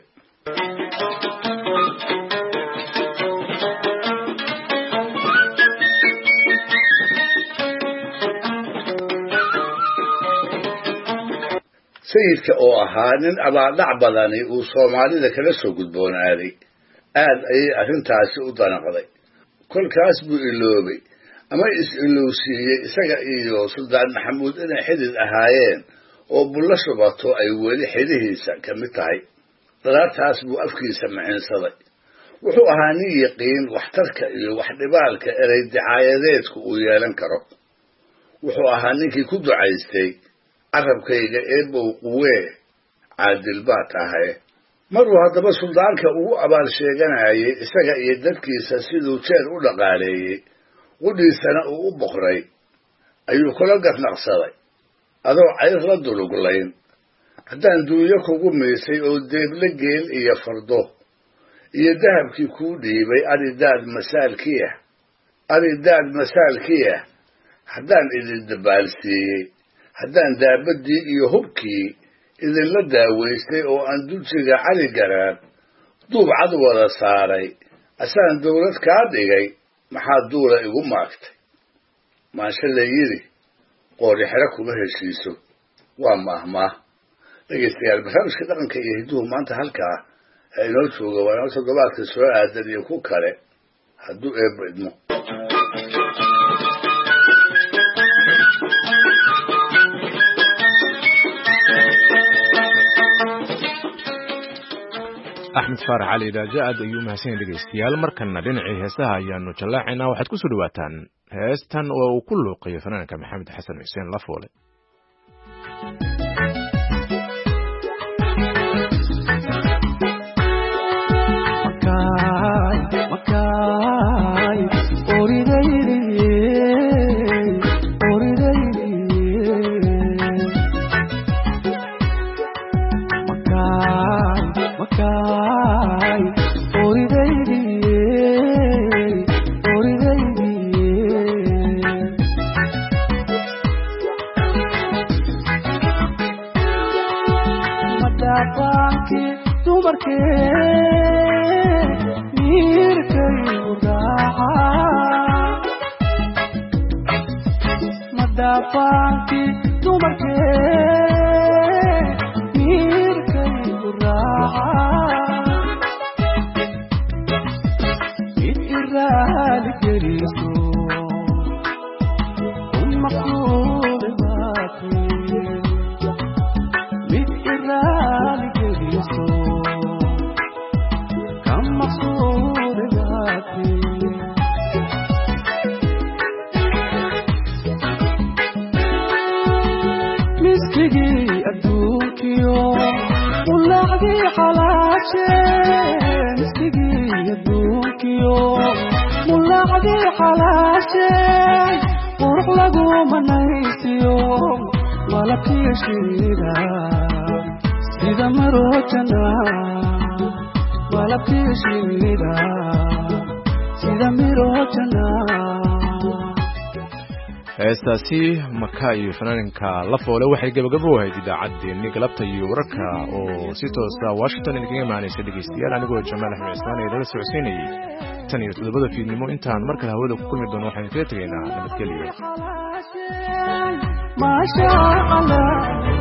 sayidka oo ahaa nin abaaldhac badani uu soomaalida kala soo gudboonaaday aad ayay arrintaasi u danaqday kolkaas buu iloobay ama is-ilowsiiyey isaga iyo suldaan maxamuud inay xidid ahaayeen oo bullo shubato ay weli xidhihiisa ka mid tahay daraartaas buu afkiisa maciinsaday wuxuu ahaa nin yaqiin waxtarka iyo waxdhibaalka erey dicaayadeedku uu yeelan karo wuxuu ahaa ninkii ku ducaystay carabkayga eebow quwee caadil baa tahay maruu haddaba suldaanka ugu abaal sheeganayay isaga iyo dadkiisa siduu jeer u dhaqaaleeyey qudhiisana uu u boqray ayuu kula garnaqsaday adoo cayr la duluglayn haddaan duunyo kugu miisay oo deeble geel iyo fardo iyo dahabkii kuu dhiibay aridaad masaalkiiah aridaad masaalkiiah haddaan idin dabaalsiiyey haddaan daabaddii iyo hubkii idinla daawaystay oo aan dulsiga cali garaan duub cad wada saaray asaan dawlad kaa dhigay maxaa duula igu maagtay maanshe la yidhi qoori xero kuma heshiiso waa maahmaah dhegaystayaal barnaamijka dhaqanka iyo hidduhu maanta halkaa ee inoo jooga waa inoo toddobaadka soo aadan iyo ku kale hadduu eebba idmo axmed faarax cali idaaja aad ayuu mahadsan dhegaystayaal markanna dhinacii heesaha ayaanu jallaacaynaa waxaad ku soo dhawaataan heestan oo uu ku luuqayo fanaanka maxamed xasan xuseen lafoole qurux lagu manaysiyo malabkii shinnida sida marojana malabkii shinnida sida mirojana. heestaasi maka iyo fanaaninka la foole waxay gabagabo u ahayd idaacaddeenni galabta iyo wararka oo si toosa washington idinkaga imaanaysa dhegaystayaal anigoo jamaal axmed cismaan ee lala socodsiinayay tan iyo toddobada fiidnimo intaan mar kale hawada ku kulmi doono waxaan kaga tegaynaa nabadgelyo.